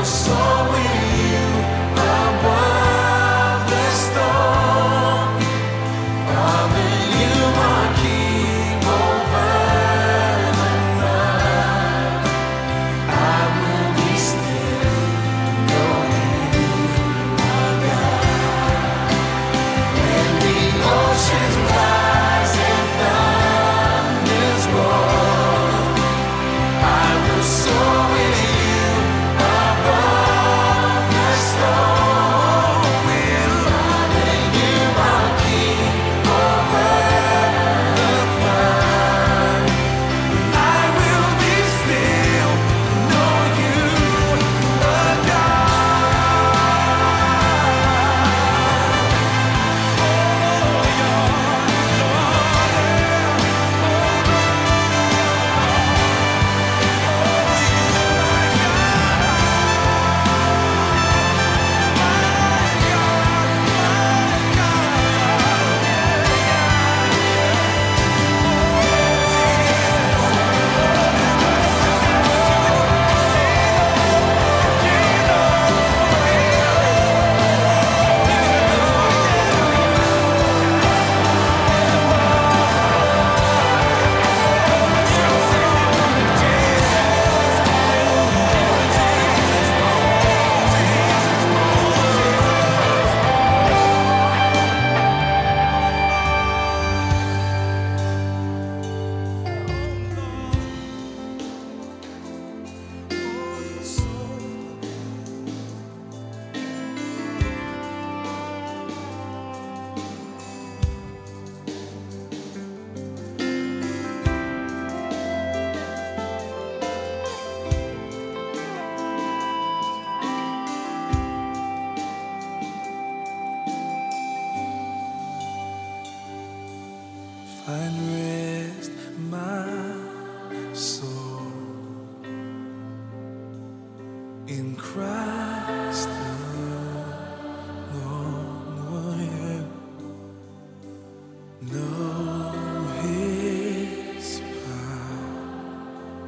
Find rest, my soul, in Christ alone. Know His power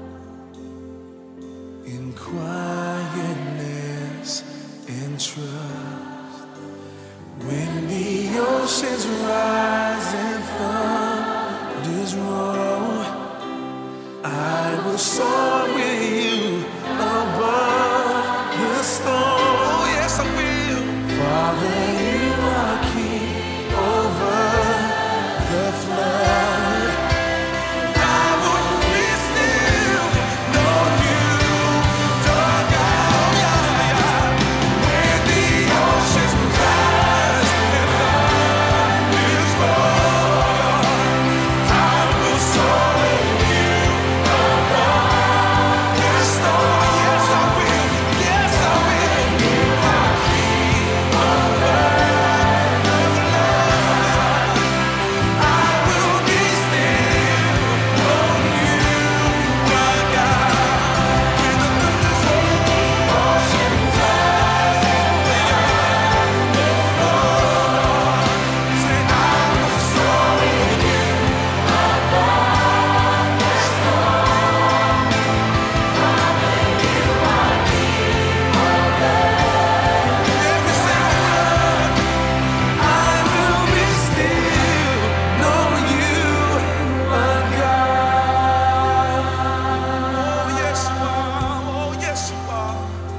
in quietness and trust. When the oceans rise and thunders roll, I will soar with you above the storm. Yes, I will. Father, you are king over the flood. I will be still, know you, dark out. When the oceans rise and thunders roll, I will soar with you above the storm. Yes, I will. Yes, I will. You are king over the flood. I will be still, know you, my God. When the thunders roll, oceans rise and thunders roll. Say, I will soar with you above the storm. Father, you are king over every single one. I will be still, know you, my God. Oh, yes, you are. Oh, yes, you are.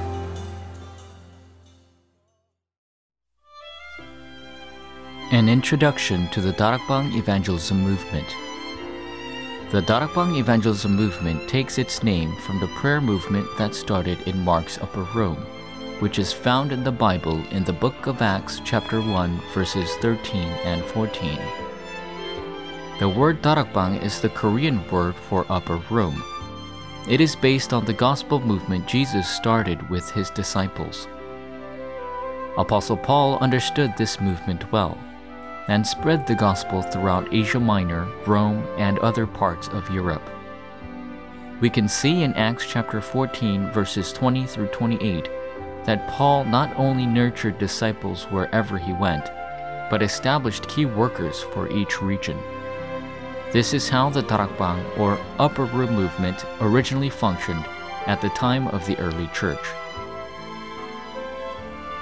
An introduction to the Darakbang Evangelism Movement. The Darakbang Evangelism Movement takes its name from the prayer movement that started in Mark's Upper Room, which is found in the Bible in the book of Acts chapter 1 verses 13 and 14. The word Darakbang is the Korean word for upper room. It is based on the gospel movement Jesus started with his disciples. Apostle Paul understood this movement well and spread the gospel throughout Asia Minor, Rome, and other parts of Europe. We can see in Acts chapter 14 verses 20 through 28 that Paul not only nurtured disciples wherever he went, but established key workers for each region. This is how the Darakbang or upper room movement originally functioned at the time of the early church.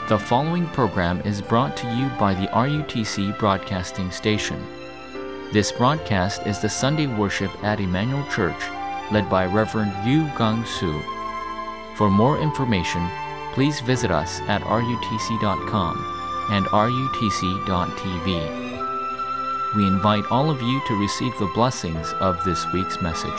The following program is brought to you by the RUTC Broadcasting Station. This broadcast is the Sunday worship at Emmanuel Church, led by Reverend Yu Gang Soo. For more information, please visit us at rutc.com and rutc.tv. We invite all of you to receive the blessings of this week's message.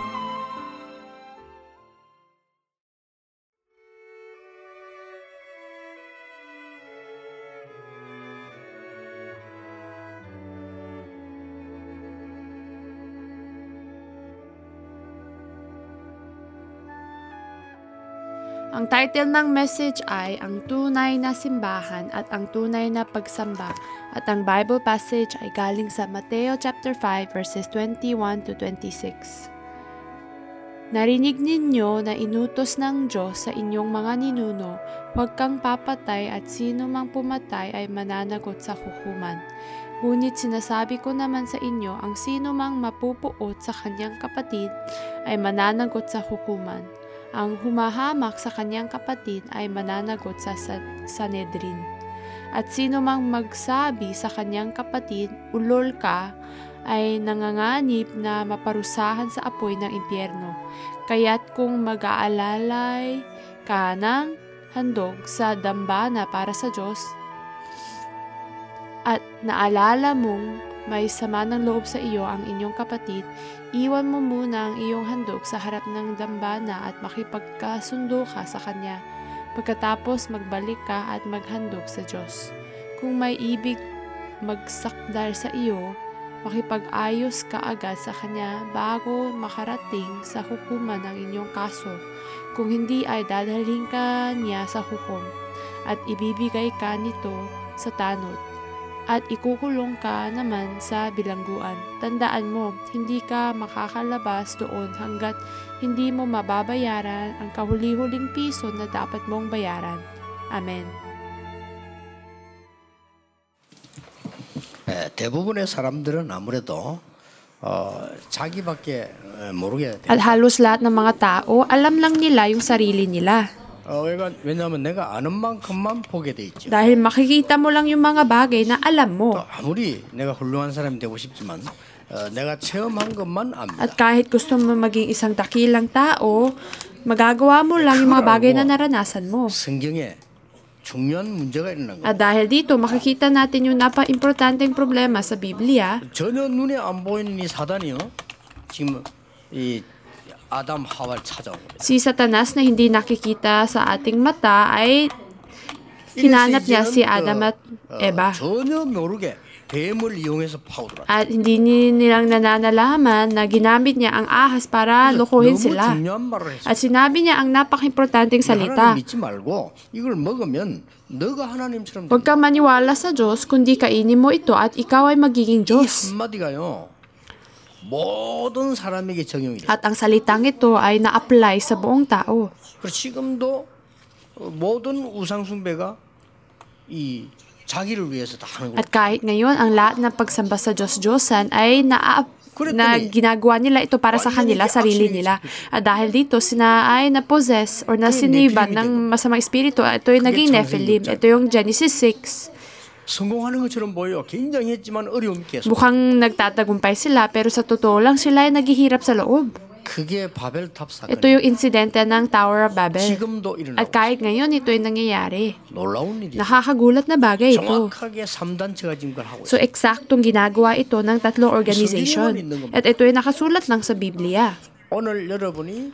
Ang title ng message ay Ang Tunay na Simbahan at Ang Tunay na Pagsamba, at ang Bible passage ay galing sa Mateo chapter 5 verses 21 to 26. Narinig ninyo na inutos ng Diyos sa inyong mga ninuno, huwag kang papatay at sino mang pumatay ay mananagot sa hukuman. Ngunit sinasabi ko naman sa inyo, ang sino mang mapupuot sa kanyang kapatid ay mananagot sa hukuman. Ang humahamak sa kanyang kapatid ay mananagot sa Sanhedrin. At sino mang magsabi sa kanyang kapatid, ulol ka, ay nanganganib na maparusahan sa apoy ng impyerno. Kaya't kung mag-aalalay ka ng handog sa dambana para sa Diyos, at naalala mong may sama ng loob sa iyo ang inyong kapatid, iwan mo muna ang iyong handog sa harap ng dambana at makipagkasundo ka sa kanya. Pagkatapos magbalik ka at maghandog sa Diyos. Kung may ibig magsakdal sa iyo, makipag-ayos ka agad sa kanya bago makarating sa hukuman ng inyong kaso. Kung hindi ay dadalhin ka niya sa hukom at ibibigay ka nito sa tanod, at ikukulong ka naman sa bilangguan. Tandaan mo, hindi ka makakalabas doon hanggat hindi mo mababayaran ang kahuli-huling piso na dapat mong bayaran. Amen. 대부분의 사람들은 아무래도 자기밖에 모르게 At halos lahat ng mga tao, alam lang nila yung sarili nila. 왜냐하면 내가 아는 만큼만 보게 돼 있죠. Dahil makikita mo lang yung mga bagay na alam mo. 또 아무리 내가 훌륭한 사람이 되고 싶지만 내가 체험한 것만 압니다. At kahit gusto mo maging isang dakilang tao, magagawa mo lang yung mga bagay na naranasan mo. 성경에 중요한 문제가 일어난 거예요. At dahil dito, makikita natin yung napaka-importanteng problema sa Biblia. 전혀 눈에 안 보이는 이 사단이요. 지금 이 아담 하와를 찾아온 거예요. Si Satanas na hindi nakikita sa ating mata ay hinanap niya si Adam at Eva. 전혀 모르게 뱀을 이용해서 파고들었다. At hindi nilang nananalaman na ginamit niya ang ahas para lokohin 너무 sila. 중요한 말을 했어요. At sinabi niya ang napaka-importanteng salita. 하나님 믿지 말고 이걸 먹으면 너가 하나님처럼 Huwag kang maniwala sa Diyos, kundi kainin mo ito at ikaw ay magiging 이 Diyos. 한마디가요 모든 사람에게 적용이 돼요. At ang salitang ito ay na-apply sa buong tao. 그리고 지금도 모든 우상 숭배가 이 자기를 위해서 다 하는 거예요. At kahit ngayon, ang lahat ng pagsamba sa Diyos-Diyosan ay na ginagawa nila ito para sa kanila, sarili nila. At dahil dito, sina ay na-possess or nasiniban ng masamang espiritu. Ito yung naging Nephilim. Ito yung Genesis 6. 성공하는 것처럼 보여. 굉장히 했지만 어려움이 계속. Mukhang nagtatagumpay sila, pero sa totoo lang sila ay naghihirap sa loob. 그게 바벨탑 Ito 사건. yung insidente ng Tower of Babel. 지금도 At 일어나고 kahit ngayon, ito yung nangyayari. 놀라운 일이에요. Nakakagulat na bagay ito. 정확하게 3단체가 지금 그걸 하고 So, 있어요. eksaktong ginagawa ito ng tatlong organization. At ito yung nakasulat lang sa Biblia. 오늘 여러분이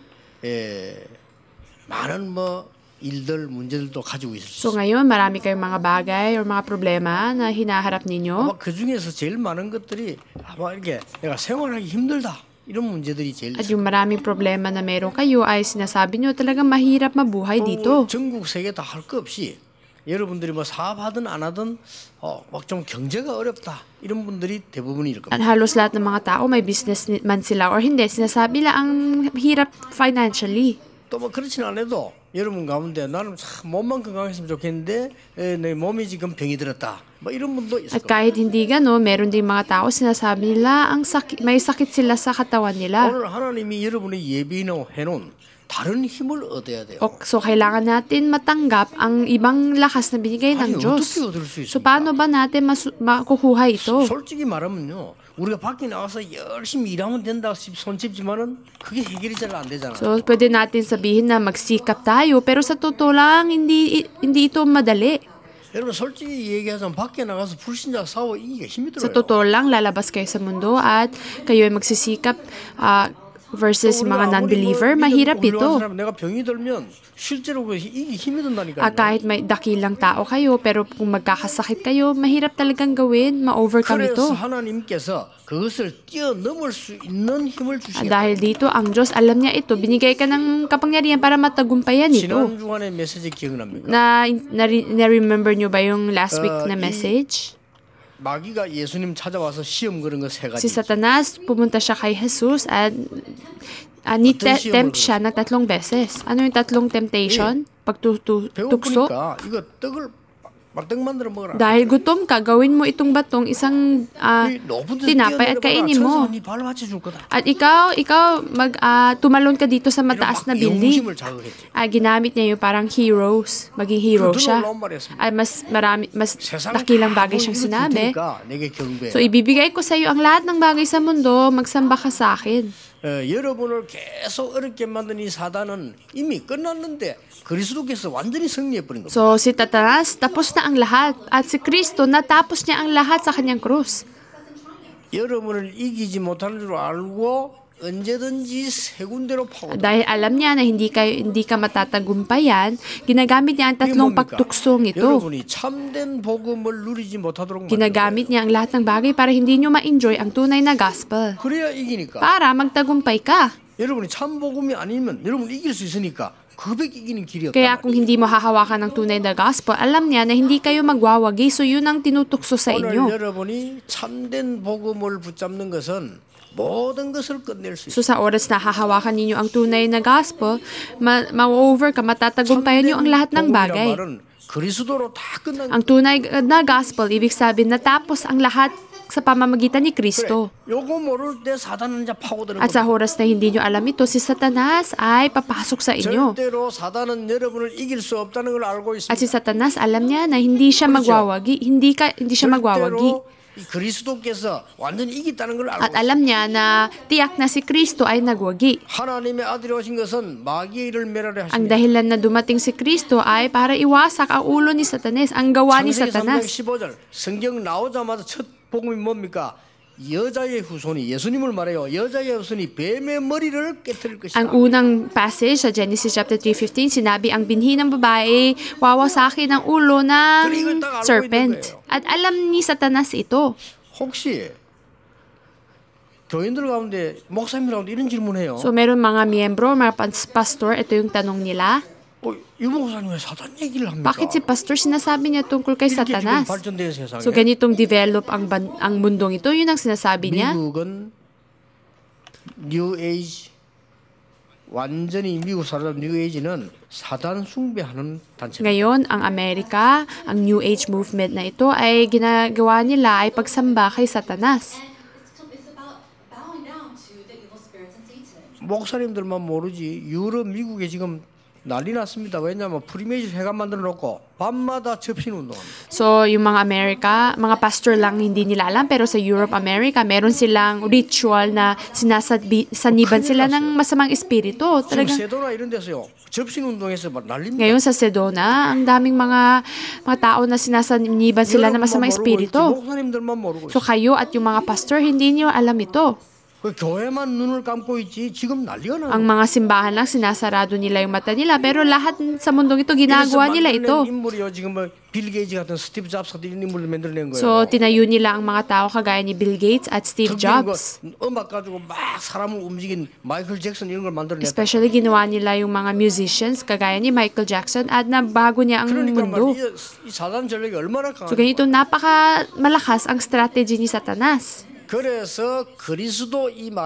많은 일들, 문제들도 가지고 있을 수 So, ngayon, marami kayong mga bagay o mga problema na hinaharap ninyo. 아마 그 중에서 제일 많은 것들이 아마 이렇게 내가 생활하기 힘들다 이런 문제들이 제일 At yung maraming problema na meron kayo ay sinasabi nyo talagang mahirap mabuhay dito. 전국 세계 다 할 거 없이 여러분들이 뭐 사업하든 안 하든 막 좀 경제가 어렵다 이런 분들이 대부분일 겁니다. At halos lahat ng mga tao, may business man sila or hindi, sinasabi lang ang hirap financially. 또 뭐 그렇지는 않아도 여러분 가운데 나는 참 몸만 건강했으면 좋겠는데 내 몸이 지금 병이 들었다. 뭐 이런 분도 있을 At 겁니다. kahit hindi gano'n, meron din mga tao sinasabi nila may sakit sila sa katawan nila. 오늘 하나님이 여러분의 예비해 놓은 다른 힘을 얻어야 돼요. So, kailangan natin matanggap ang ibang lakas na binigay 아니 ng 어떻게 Diyos. 얻을 수 So, 있습니까? paano ba natin makukuha ito? 솔직히 말하면요, 우리가 밖에 나가서 열심히 일하면 된다 손집지만은 그게 해결이 잘 안 되잖아. So, pwede natin sabihin na magsikap tayo, pero sa totoo lang, hindi ito madali. 여러분 솔직히 얘기하자면 밖에 나가서 불신자 싸워 이기가 힘이 Sa 들어요. totoo lang, lalabas kayo sa mundo at kayo ay magsisikap versus mga non-believer, mahirap ito. 내가 병이 들면 실제로 이기 힘이 든다니까요. Kahit may dakilang tao kayo, pero kung magkakasakit kayo, mahirap talagang gawin, ma-overcome 그래서 ito. 하나님께서 그것을 뛰어넘을 수 있는 힘을 주시겠다. Dahil dito, ang Diyos, alam niya ito, binigay ka ng kapangyarihan para matagumpayan ito. 지난 주간의 메시지 기억납니까? Na-remember nyo ba yung last week na message? 마귀가 예수님 찾아와서 시험 그런 거 세 가지. Si Satanas, pumunta siya kay Jesus at ni-tempt siya ng 3 beses. Ano yung 3 temptation? Pagtukso? 배고프니까 이거 떡을 막떡 만들어 먹어라. Dahil gutom ka, gawin mo itong batong isang tinapay at kainin mo. 천사가 네 발을 맞춰줄 거다. At ikaw tumalon ka dito sa mataas na building. 용심을 자극했지. Ginamit niya yung parang heroes. Maging hero siya. 놀라운 말이었습니다. Mas 세상 dakilang bagay 하고 siyang 이거 줄 sinabi. 테니까 내게 경배해. So, ibibigay ko sa iyo ang lahat ng bagay sa mundo, magsamba ka sa akin. 여러분을 계속 어렵게 만든 이 사단은 이미 끝났는데 그리스도께서 완전히 승리해버린 겁니다. So, si Satanas, tapos na ang lahat. At si Kristo, natapos niya ang lahat sa kanyang krus. 여러분을 이기지 못하는 줄 알고 언제든지 세 군데로 파고들어. Dahil alam niya na hindi ka matatagumpayan, ginagamit niya ang 3 pagtuksong ito. 여러분이 참된 복음을 누리지 못하도록 Ginagamit niya ang lahat ng bagay para hindi niyo ma-enjoy ang tunay na gospel. 그래야 이기니까. Para magtagumpay ka. 여러분이 참 복음이 아니면 여러분 이길 수 있으니까 그백 이기는 길이 없단 Kaya kung hindi mo hahawakan ng tunay na gospel, alam niya na hindi kayo magwawagi. So, yun ang tinutukso sa 오늘 inyo. 여러분이 참된 복음을 붙잡는 것은 모든 것을 끝낼 수 있어요. So, sa oras na hahawakan ninyo ang tunay na gospel, ma-over ka, matatagumpayan niyo ang lahat ng bagay. 그리스도로 다 끝난 Ang tunay na gospel, ibig sabihin natapos ang lahat sa pamamagitan ni Kristo. 요거 모를 때 사단은 이제 파고드는 At sa 겁니다. oras na hindi nyo alam ito, si Satanas ay papasok sa inyo. 절대로 사단은 여러분을 이길 수 없다는 걸 알고 At si 있습니다. Satanas, alam niya na hindi siya magwawagi. Hindi siya magwawagi. 절대로 이 그리스도께서 완전히 이겼다는 걸 알고 At 있습니다. alam niya na tiyak na si Kristo ay nagwagi. 하나님의 아들이 오신 것은 마귀의 일을 멸하려 Ang 하십니다. dahilan na dumating si Kristo ay para iwasak ang ulo ni Satanas, ang gawa ni 창세기 3장 Satanas. 15절 성경 나오자마자 첫 복음이 뭡니까? 여자의 후손이 예수님을 말해요. 여자의 후손이 뱀의 머리를 깨뜨릴 것이다. Ang unang passage sa Genesis chapter 3:15, sinabi ang binhi ng babae, wawasakin ang ulo ng serpent. At alam ni Satanas ito. 혹시 교인들 가운데 목사님들 가운데 이런 질문해요. So meron mga miyembro, mga pastor, ito yung tanong nila. 이 목사님 왜 사단 얘기를 합니까? Bakit si pastor sinasabi niya tungkol kay 이렇게 지금 Satanas? 발전된 세상에 So ganitong develop ang mundong ito, yun ang sinasabi niya. 미국은 뉴 에이지 완전히 미국 사람 뉴 에이지는 사단 숭배하는 단체입니다. Ngayon, ang Amerika, ang New Age movement na ito ay ginagawa nila ay pagsamba kay Satanas. It's about bowing down to the evil spirits and Satan. 목사님들만 모르지 유럽 미국에 지금 난리 났습니다. 왜냐하면 프리메이즈 회관 만들어 놓고 밤마다 접신 운동합니다. So, yung mga mga pastor lang hindi nila alam, pero sa Europe, America, meron silang ritual na saniban sila ng masamang espiritu. 지금 Talagang, 세도나 이런 데서요. 접신 운동에서 막 난립니다. ngayon sa Sedona, ang daming mga tao na sinasaniban sila ng masamang espiritu. 목사님들만 모르고 So, 있어요. kayo at yung mga pastor, hindi niyo alam ito. 그 교회만 눈을 감고 있지 지금 난리가 나요. Ang mga simbahan lang, sinasarado nila yung mata nila, pero lahat sa mundong ito, ginagawa nila ito. 인물이요. 지금 뭐빌 게이츠 같은 스티브 잡스 같은 이런 인물을 만들어낸 거예요. So, tinayo nila ang mga tao kagaya ni Bill Gates at Steve 특별히 그 Jobs. 음악 가지고 막 사람을 움직인 마이클 잭슨 이런 걸 만들어냈다. Especially ginawa nila yung mga musicians kagaya ni Michael Jackson at nabago niya ang 그러니까 mundo. 이 사단 전략이 얼마나 So, 강한 ganito napaka malakas ang strategy ni Satanas. 그래서 그리스도 이 말은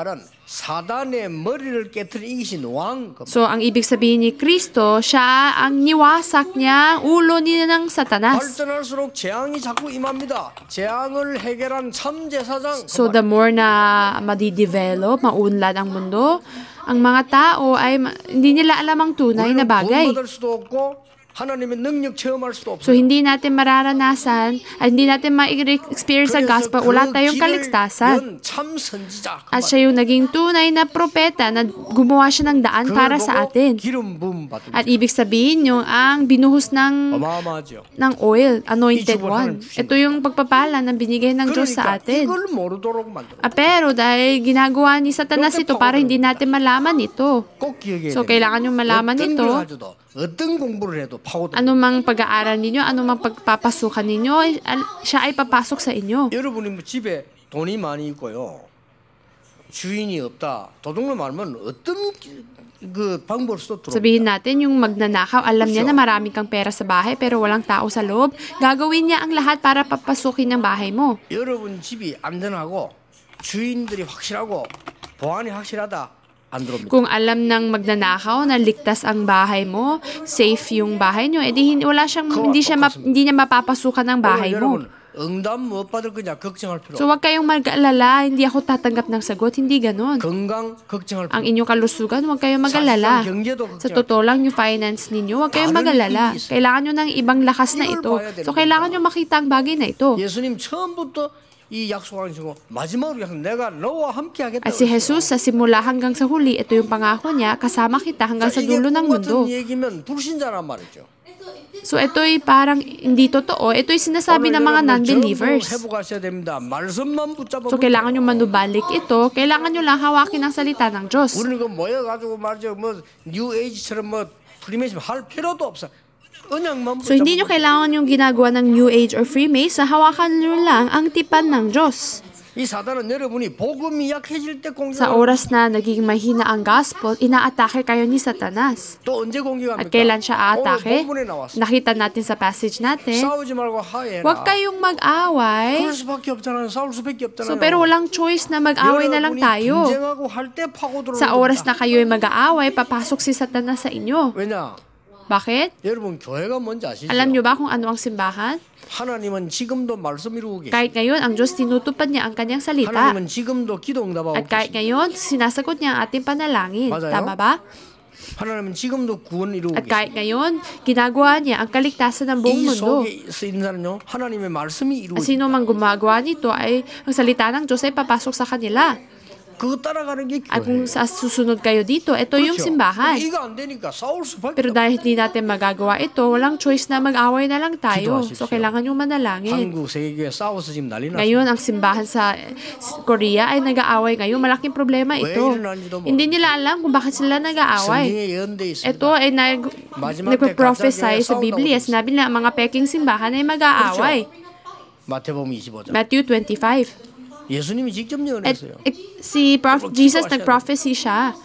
사단의 머리를 깨트려 이기신 왕. So, ang ibig sabihin ni Kristo, siya ang niwasak niya ang ulo niya ng Satanas. 발전할수록 재앙이 자꾸 임합니다. 재앙을 해결한 참 제사장. So, the more na madidevelop, maunlad ang mundo, ang mga tao ay hindi nila alam ang tunay na bagay. 받을 수도 없고 하나님의 능력 체험할 수도 So, 없어요. hindi natin mararanasan, at hindi natin ma-experience ang gospel, wala tayong kaligtasan. 참 선지자. At siya yung naging tunay na propeta na gumawa siya ng daan para sa atin. 기름 부음 받은 At ibig sabihin yung ang binuhos ng 어마어마하죠. oil, anointed one. Ito yung pagpapala na binigay ng Diyos sa 그러니까 atin. 이걸 모르도록 만들어. Pero dahil ginagawa ni Satanas ito para hindi natin malaman ito. 꼭 기억해야 So, 돼요. kailangan yung malaman 어떤 ito. 걸 가져도 어떤 공부를 해도 파고들. Anumang pag-aaral ninyo, anumang pagpapasukan ninyo, siya ay papasok sa inyo. 여러분이 뭐 집에 돈이 많이 있고요. 주인이 없다. 도둑놈 알면 어떤 그 방법을 써도 들어옵니다. Sabihin natin, yung magnanakaw, alam niya na marami kang pera sa bahay pero walang tao sa loob. Gagawin niya ang lahat para papasukin ng bahay mo. 여러분 집이 안전하고 주인들이 확실하고 보안이 확실하다. 안 들어옵니다. Kung alam ng magnanakaw na ligtas ang bahay mo, safe yung bahay nyo, edi hindi niya mapapasukan ng bahay mo. 여러분 응답 못 받을 거냐 걱정할 필요 So, 없어요. wag kayong mag-alala, hindi ako tatanggap ng sagot, hindi ganon. 건강 걱정할 필요 Ang inyong kalusugan, huwag kayong mag-alala. 사실상 경제도 Sa 걱정. totoo lang, yung finance ninyo, huwag kayong mag-alala. Kailangan nyo ng ibang lakas na ito. So, kailangan nyo makita ang bagay na ito. 예수님 처음부터 이 약속하시고 마지막으로 약속 내가 너와 함께 하겠다. At si Jesus, sa simula hanggang sa huli, ito yung pangako niya, kasama kita hanggang sa dulo ng mundo. 같은 얘기면 불신자란 말이죠. So, ito'y parang hindi totoo. Ito'y sinasabi ng mga non-believers. 회복하셔야 됩니다. 말씀만 붙잡아. So, kailangan nyo manubalik ito. Kailangan nyo lang hawakin ang salita ng Diyos. 우리는 그 모여가지고 말이죠. 뭐 뉴 에이지처럼 뭐 프리메이션 할 필요도 없어. 언약만 So, hindi nyo kailangan yung ginagawa ng New Age or Freemason. Hawakan nyo lang ang tipan ng Diyos. 이 사단은 여러분이 복음이 약해질 때 Sa 공격. oras na naging mahina ang gospel, inaatake kayo ni Satanas. 또 언제 공격합니까? At kailan siya aatake? 오늘 본문에 나왔어. Nakita natin sa passage natin. 싸우지 말고 화해해라. Huwag kayong mag-away. 그럴 수밖에 없잖아요. 싸울 수밖에 So, 없잖아요. pero walang choice na mag-away na lang 여러분이 tayo. 분쟁하고 할 때 파고 들어오는 Sa oras na 겁니다. kayo ay mag-aaway, papasok si Satanas sa inyo. 왜냐? Bakit? 여러분 교회가 뭔지 아시죠? Alam nyo ba kung ano ang simbahan? 하나님은 지금도 말씀 이루고 계세요. Kahit ngayon, ang Diyos tinutupad niya ang kanyang salita. 하나님은 지금도 기도 응답하고 At kahit 계세요. ngayon, sinasagot niya ang ating panalangin. 맞아요. Tama ba? 하나님은 지금도 구원 이루고 At 계세요. kahit ngayon, ginagawa niya ang kaligtasan ng buong 이 mundo. 속에 있는 사람은요 하나님의 말씀이 At 이루고 sino man gumagawa nito ay ang salita ng Diyos ay papasok sa kanila. 그거 따라가는 게 At kung 교회예요. sa susunod kayo dito, ito yung 그렇죠? simbahan. 이거 안 되니까 싸울 수밖에 Pero 없어요. dahil hindi natin magagawa ito, walang choice na mag-away na lang tayo. 기도하십시오. So, kailangan yung manalangin. 한국 세계교회 싸워서 지금 난리 났어요. Ngayon, ang simbahan sa Korea ay nag-aaway ngayon. Malaking problema ito. 일어나는지도 모르고. Hindi nila alam kung bakit sila nag-aaway. 성경에 예언돼 있습니다. Ito ay 마지막 때 nagpo-prophesy 가짜 sa 교회 Biblia. 싸운다고 Sinabi nila ang mga peking simbahan ay mag-aaway. 마태복음 25장. Matthew 25. 예수님이 직접 At, 예언했어요. si Jesus nag-prophecy siya.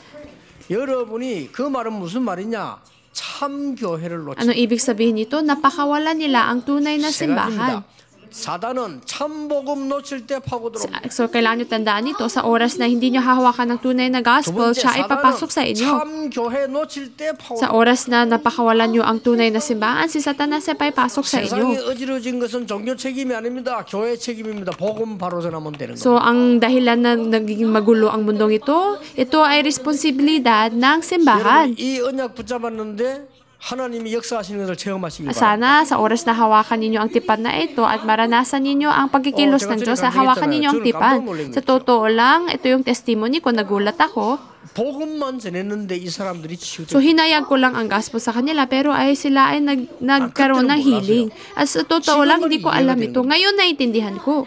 여러분이 그 말은 무슨 말이냐? 참 교회를 놓치. Ano ibig sabihin nito? Napakawalan nila ang tunay na 세 simbahan. 가지입니다. 사단은 참 복음 놓칠 때 파고 들어옵니다. So, kailangan nyo tandaan ito, sa oras na hindi nyo hahawakan ng tunay na 두 gospel, 번째, siya ay papasok sa 사단은 inyo. 참 교회 놓칠 때 파고 Sa oras na napakawalan nyo ang tunay na simbahan, si Satanas ay papasok sa 세상이 inyo. 어지러진 것은 종교 책임이 아닙니다. 교회 책임입니다. 복음 바로 전하면 되는 So, 겁니다. ang dahilan na naging magulo ang mundong ito ay responsibilidad ng simbahan. 여러분 이 언약 붙잡았는데 하나님이 역사하시는 것을 체험하시길 바랍니다. Sana sa oras na hawakan ninyo ang tipan na ito at maranasan ninyo ang pagkikilos ng Diyos, hawakan ninyo ang tipan. Sa totoo lang, ito yung testimony ko, nagulat ako. 복음만 전했는데 이 사람들이 치유돼. So, hinayag ko lang ang gospel sa kanila, pero ay sila ay nagkaroon ng healing. At sa totoo lang, hindi ko alam ito. Ngayon, naintindihan ko.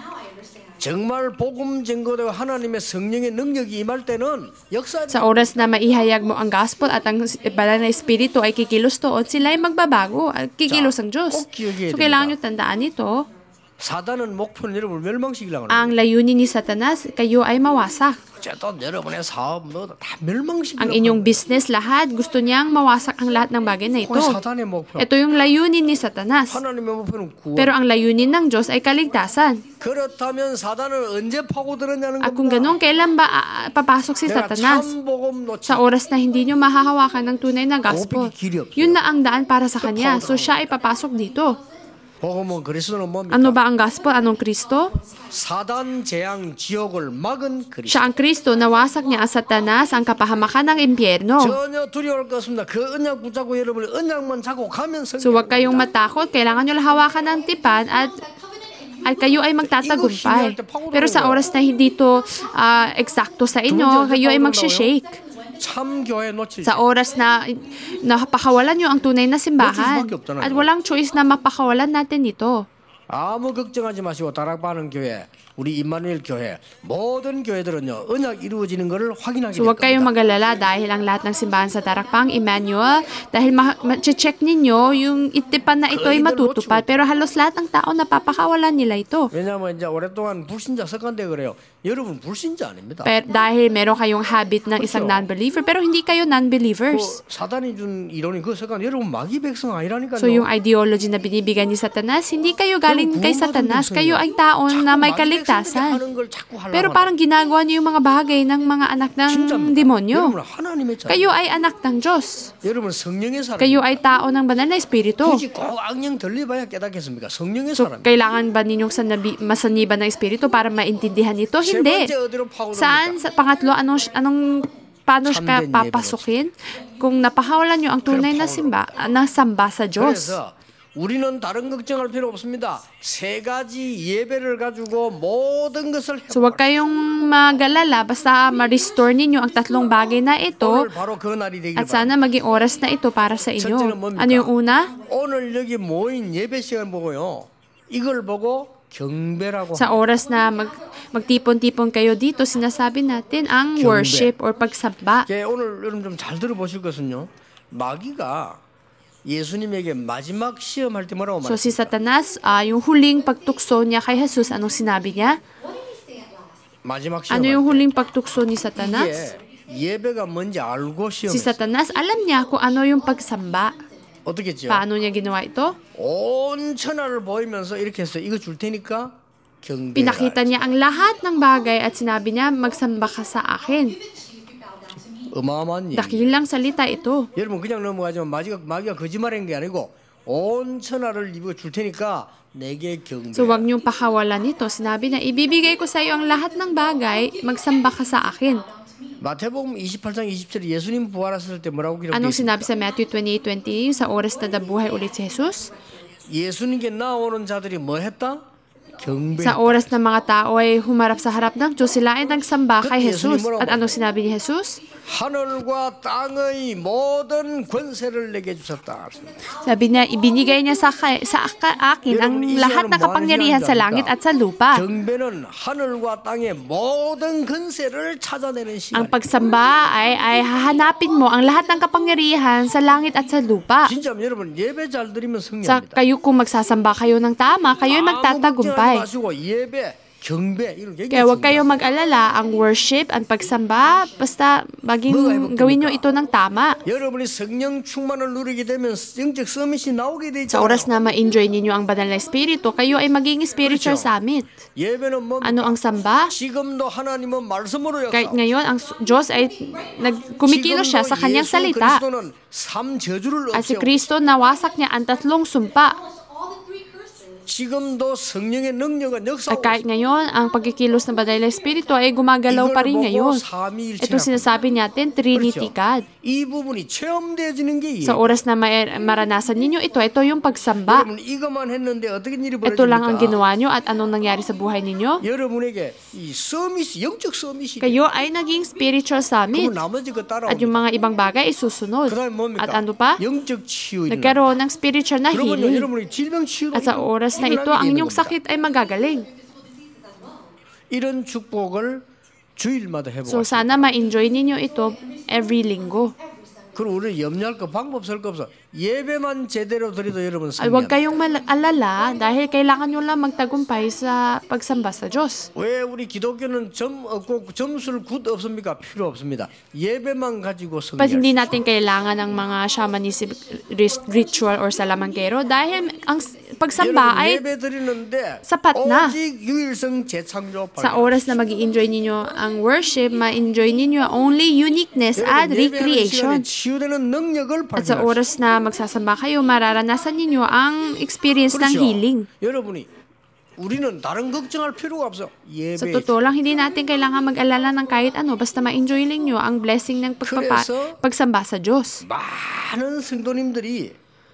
정말 복음 증거되고 하나님의 성령의 능력이 임할 때는 역사. Sa oras na maihayag mo ang gospel at ang banal na espiritu ay kikilos doon, sila ay magbabago at kikilos ang Diyos. So, kailangan nyo tandaan ito. 사단은 목표는 여러분을 멸망시키려고 하는 Ang layunin ni Satanas, kayo ay mawasak. 거예요. 또 여러분의 사업 뭐다 멸망시키려고 Ang 하는 inyong 거예요. business, lahat, gusto niyang mawasak ang lahat ng bagay na ito. 그건 사단의 목표. Ito yung layunin ni Satanas. 하나님의 목표는 구원. Pero ang layunin ng Diyos ay kaligtasan. 그렇다면 사단을 언제 파고들었냐는 At kung 겁니다. ganun, kailan ba papasok si 내가 Satanas? 참복음 놓치 Sa oras na hindi nyo mahahawakan ng tunay na gospel. Yun na ang daan para sa kanya. So siya ay papasok dito. 복음은 그리스도는 뭡니까? Ano ba ang gospel? Anong Kristo? 사단 재앙 지옥을 막은 그리스도. Siya ang Kristo. Nawasak niya ang Satanas, ang kapahamakan ng impyerno. 전혀 두려울 것 없습니다. 그 언약 붙잡고 여러분이 언약만 잡고 가면 So huwag kayong matakot. Kailangan nyo hawakan ng tipan at kayo ay magtatagumpay. Pero sa oras na hindi ito eksakto sa inyo, kayo ay magsishake. 참 교회 놓칠 Sa oras na napakawalan nyo ang tunay na simbahan. At walang choice na mapakawalan natin ito. 아무 걱정하지 마시고 다락방하는 교회, 우리 임마누엘 교회 모든 교회들은요 언약 이루어지는 것을 확인하게 So 될 huwag kayong 겁니다. mag-alala dahil ang lahat ng simbahan sa Tarakpang, Emmanuel, dahil ma-check ninyo yung itipan na ito ay matutupad. Pero halos lahat ng tao napapakawalan nila ito. 왜냐하면 이제 오랫동안 불신자 습관돼 그래요. 여러분 불신자 아닙니다. Pero dahil meron kayong habit ng isang non-believer, pero hindi kayo non-believers. 그 사단이 준 이론이 그 습관 여러분 마귀 백성 아니라니까요. So yung ideology na binibigay ni Satanas, hindi kayo galing kay Satanas, kayo ay tao na may kaligtasan. Pero parang ginagawa niyo yung mga bagay ng mga anak ng demonyo. 여러분 하나님의 자녀. Kayo ay anak ng Diyos. 여러분 성령의 사람. Kayo ay tao ng banal na espiritu. 굳이 꼭 악령 들려봐야 깨닫겠습니까? 성령의 So, 사람. kailangan ba ninyong masaniban ng espiritu para maintindihan ito? 세 Hindi. 번째 어디로 파고듭니까? Saan? Sa pangatlo, paano ka 참된 papasukin? Kung napahawalan nyo ang tunay na samba sa Diyos. 그래서 우리는 다른 걱정할 필요 없습니다. 세 가지 예배를 가지고 모든 것을 So, huwag kayong mag-alala. Basta ma-restore ninyo ang tatlong bagay na ito. 오늘 바로 그 날이 되길 At sana 바랍니다. maging oras na ito para sa inyo. 첫째는 뭡니까? Ano yung una? 오늘 여기 모인 예배 시간 보고요. 이걸 보고 경배라고 Sa oras na magtipon-tipon kayo dito, sinasabi natin ang 경배. worship or pagsamba. 예, 오늘 여러분 좀 잘 들어보실 것은요. 마귀가 예수님에게 마지막 시험할 때 뭐라고 So 말했어요? si Satanas, yung huling pagtukso niya kay Jesus, anong sinabi niya? 마지막 시험. Ano yung huling pagtukso ni Satanas? 이게 예배가 뭔지 알고 Si 시험했어요. Satanas, alam niya kung ano yung pagsamba. 어떻게 했죠? Paano niya ginawa ito? 온 천하를 보이면서 이렇게 했어요. 이거 줄 테니까 경배해라. Pinakita niya ang lahat ng bagay at sinabi niya, magsamba ka sa akin. 어마어마한 일. Dakilang salita ito. 여러분 그냥 넘어가지만 마귀가 거짓말한 게 아니고 온 천하를 이거 줄 테니까 내게 경배. So wag niyong pakawalan ito. Sinabi niya, ibibigay ko sa iyo ang lahat ng bagay, magsamba ka sa akin. 마태복음 28장 27에 예수님 부활하셨을 때 뭐라고 Anong 기록되어 sinabi 있습니까? sa Matthew 28:20 sa oras na nabuhay ulit si Jesus? 예수님께 나오는 자들이 뭐 했다? 경배. Sa oras na mga tao ay humarap sa harap ng Diyos, sila ay nagsamba kay Jesus. At anong sinabi ni Jesus? 하늘과 땅의 모든 권세를 내게 주셨다. Sabi niya, ibinigay niya sa akin ang lahat ng kapangyarihan sa langit at sa lupa. 경배는 하늘과 땅의 모든 권세를 찾아내는 Ang 시간. pagsamba ay hahanapin mo ang lahat ng kapangyarihan sa langit at sa lupa. 진짜 여러분 예배 잘 드리면 Sa 승리합니다. kayo kung magsasamba kayo ng tama, kayo ay magtatagumpay. 마시고 예배, 경배 이런 게 Kaya huwag kayong mag-alala, ang worship, ang pagsamba, basta gawin nyo ito ng tama. 여러분이 성령 충만을 누리게 되면 영적 서밋이 나오게 돼 Sa 있잖아요. oras na ma-enjoy ninyo ang banal na espiritu, kayo ay maging spiritual summit. 예배는 뭡니까? Ano ang samba? 지금도 하나님은 말씀으로 Kahit 역사. ngayon, ang Diyos ay kumikilos siya sa kanyang salita. 그리스도는 삼 저주를 At si 없애고 Kristo, nawasak niya ang tatlong sumpa. all the three curses. 지금도 성령의 능력은 At 역사하고 kahit ngayon, ang pagkikilos ng banal na espiritu ay gumagalaw pa rin ngayon. Ito sinasabi natin, Trinity God. 이 부분이 체험되어지는 게 Sa 이해요. oras na maranasan ninyo ito yung pagsamba. 여러분 이것만 했는데 어떻게 일이 Ito lang ang 벌어집니까? ginawa nyo at anong nangyari sa buhay ninyo? 여러분에게 이 서밋이 영적 서밋이 Kayo ay naging spiritual summit. 그러면 나머지 거 At yung 따라옵니다. mga ibang bagay ay susunod. 그다음에 뭡니까? At ano pa? 영적 치유 일어납니다. Nagkaroon ng spiritual na 그러면 healing. 여러분이 질병 치유도 At sa oras na ito, ang inyong sakit ay magagaling. 이런 축복을 주일마다 해보고 So sana ma-enjoy ninyo ito every linggo. 그럼 우리는 염려할 거 방법 없을 거 없어. 예배만 제대로 드려도 여러분 Ay huwag 승리합니다. kayong alala dahil kailangan nyo lang magtagumpay sa pagsamba sa Diyos. 왜 우리 기독교는 점 없고 점수를 굿 없습니까? 필요 없습니다. 예배만 가지고 But 승리할 수 hindi 있어요. natin kailangan ng mga shamanism ritual or salamangkero dahil ang pagsamba 여러분 ay 예배 드리는데 sapat na. 오직 유일성 재창조 sa 발견. oras na mag-i-enjoy ninyo ang worship, ma-enjoy ninyo only uniqueness at 여러분 예배하는 시간에 recreation. 치유되는 능력을 At sa 발견할 수 oras na magsasamba kayo, mararanasan ninyo ang experience ng 그렇죠. healing. 여러분이 우리는 다른 걱정할 필요가 없어. Sa 예배. totoo lang, hindi natin kailangan mag-alala ng kahit ano, basta ma-enjoy lang nyo ang blessing ng 그래서 pagsamba sa Diyos. 많은 성도님들이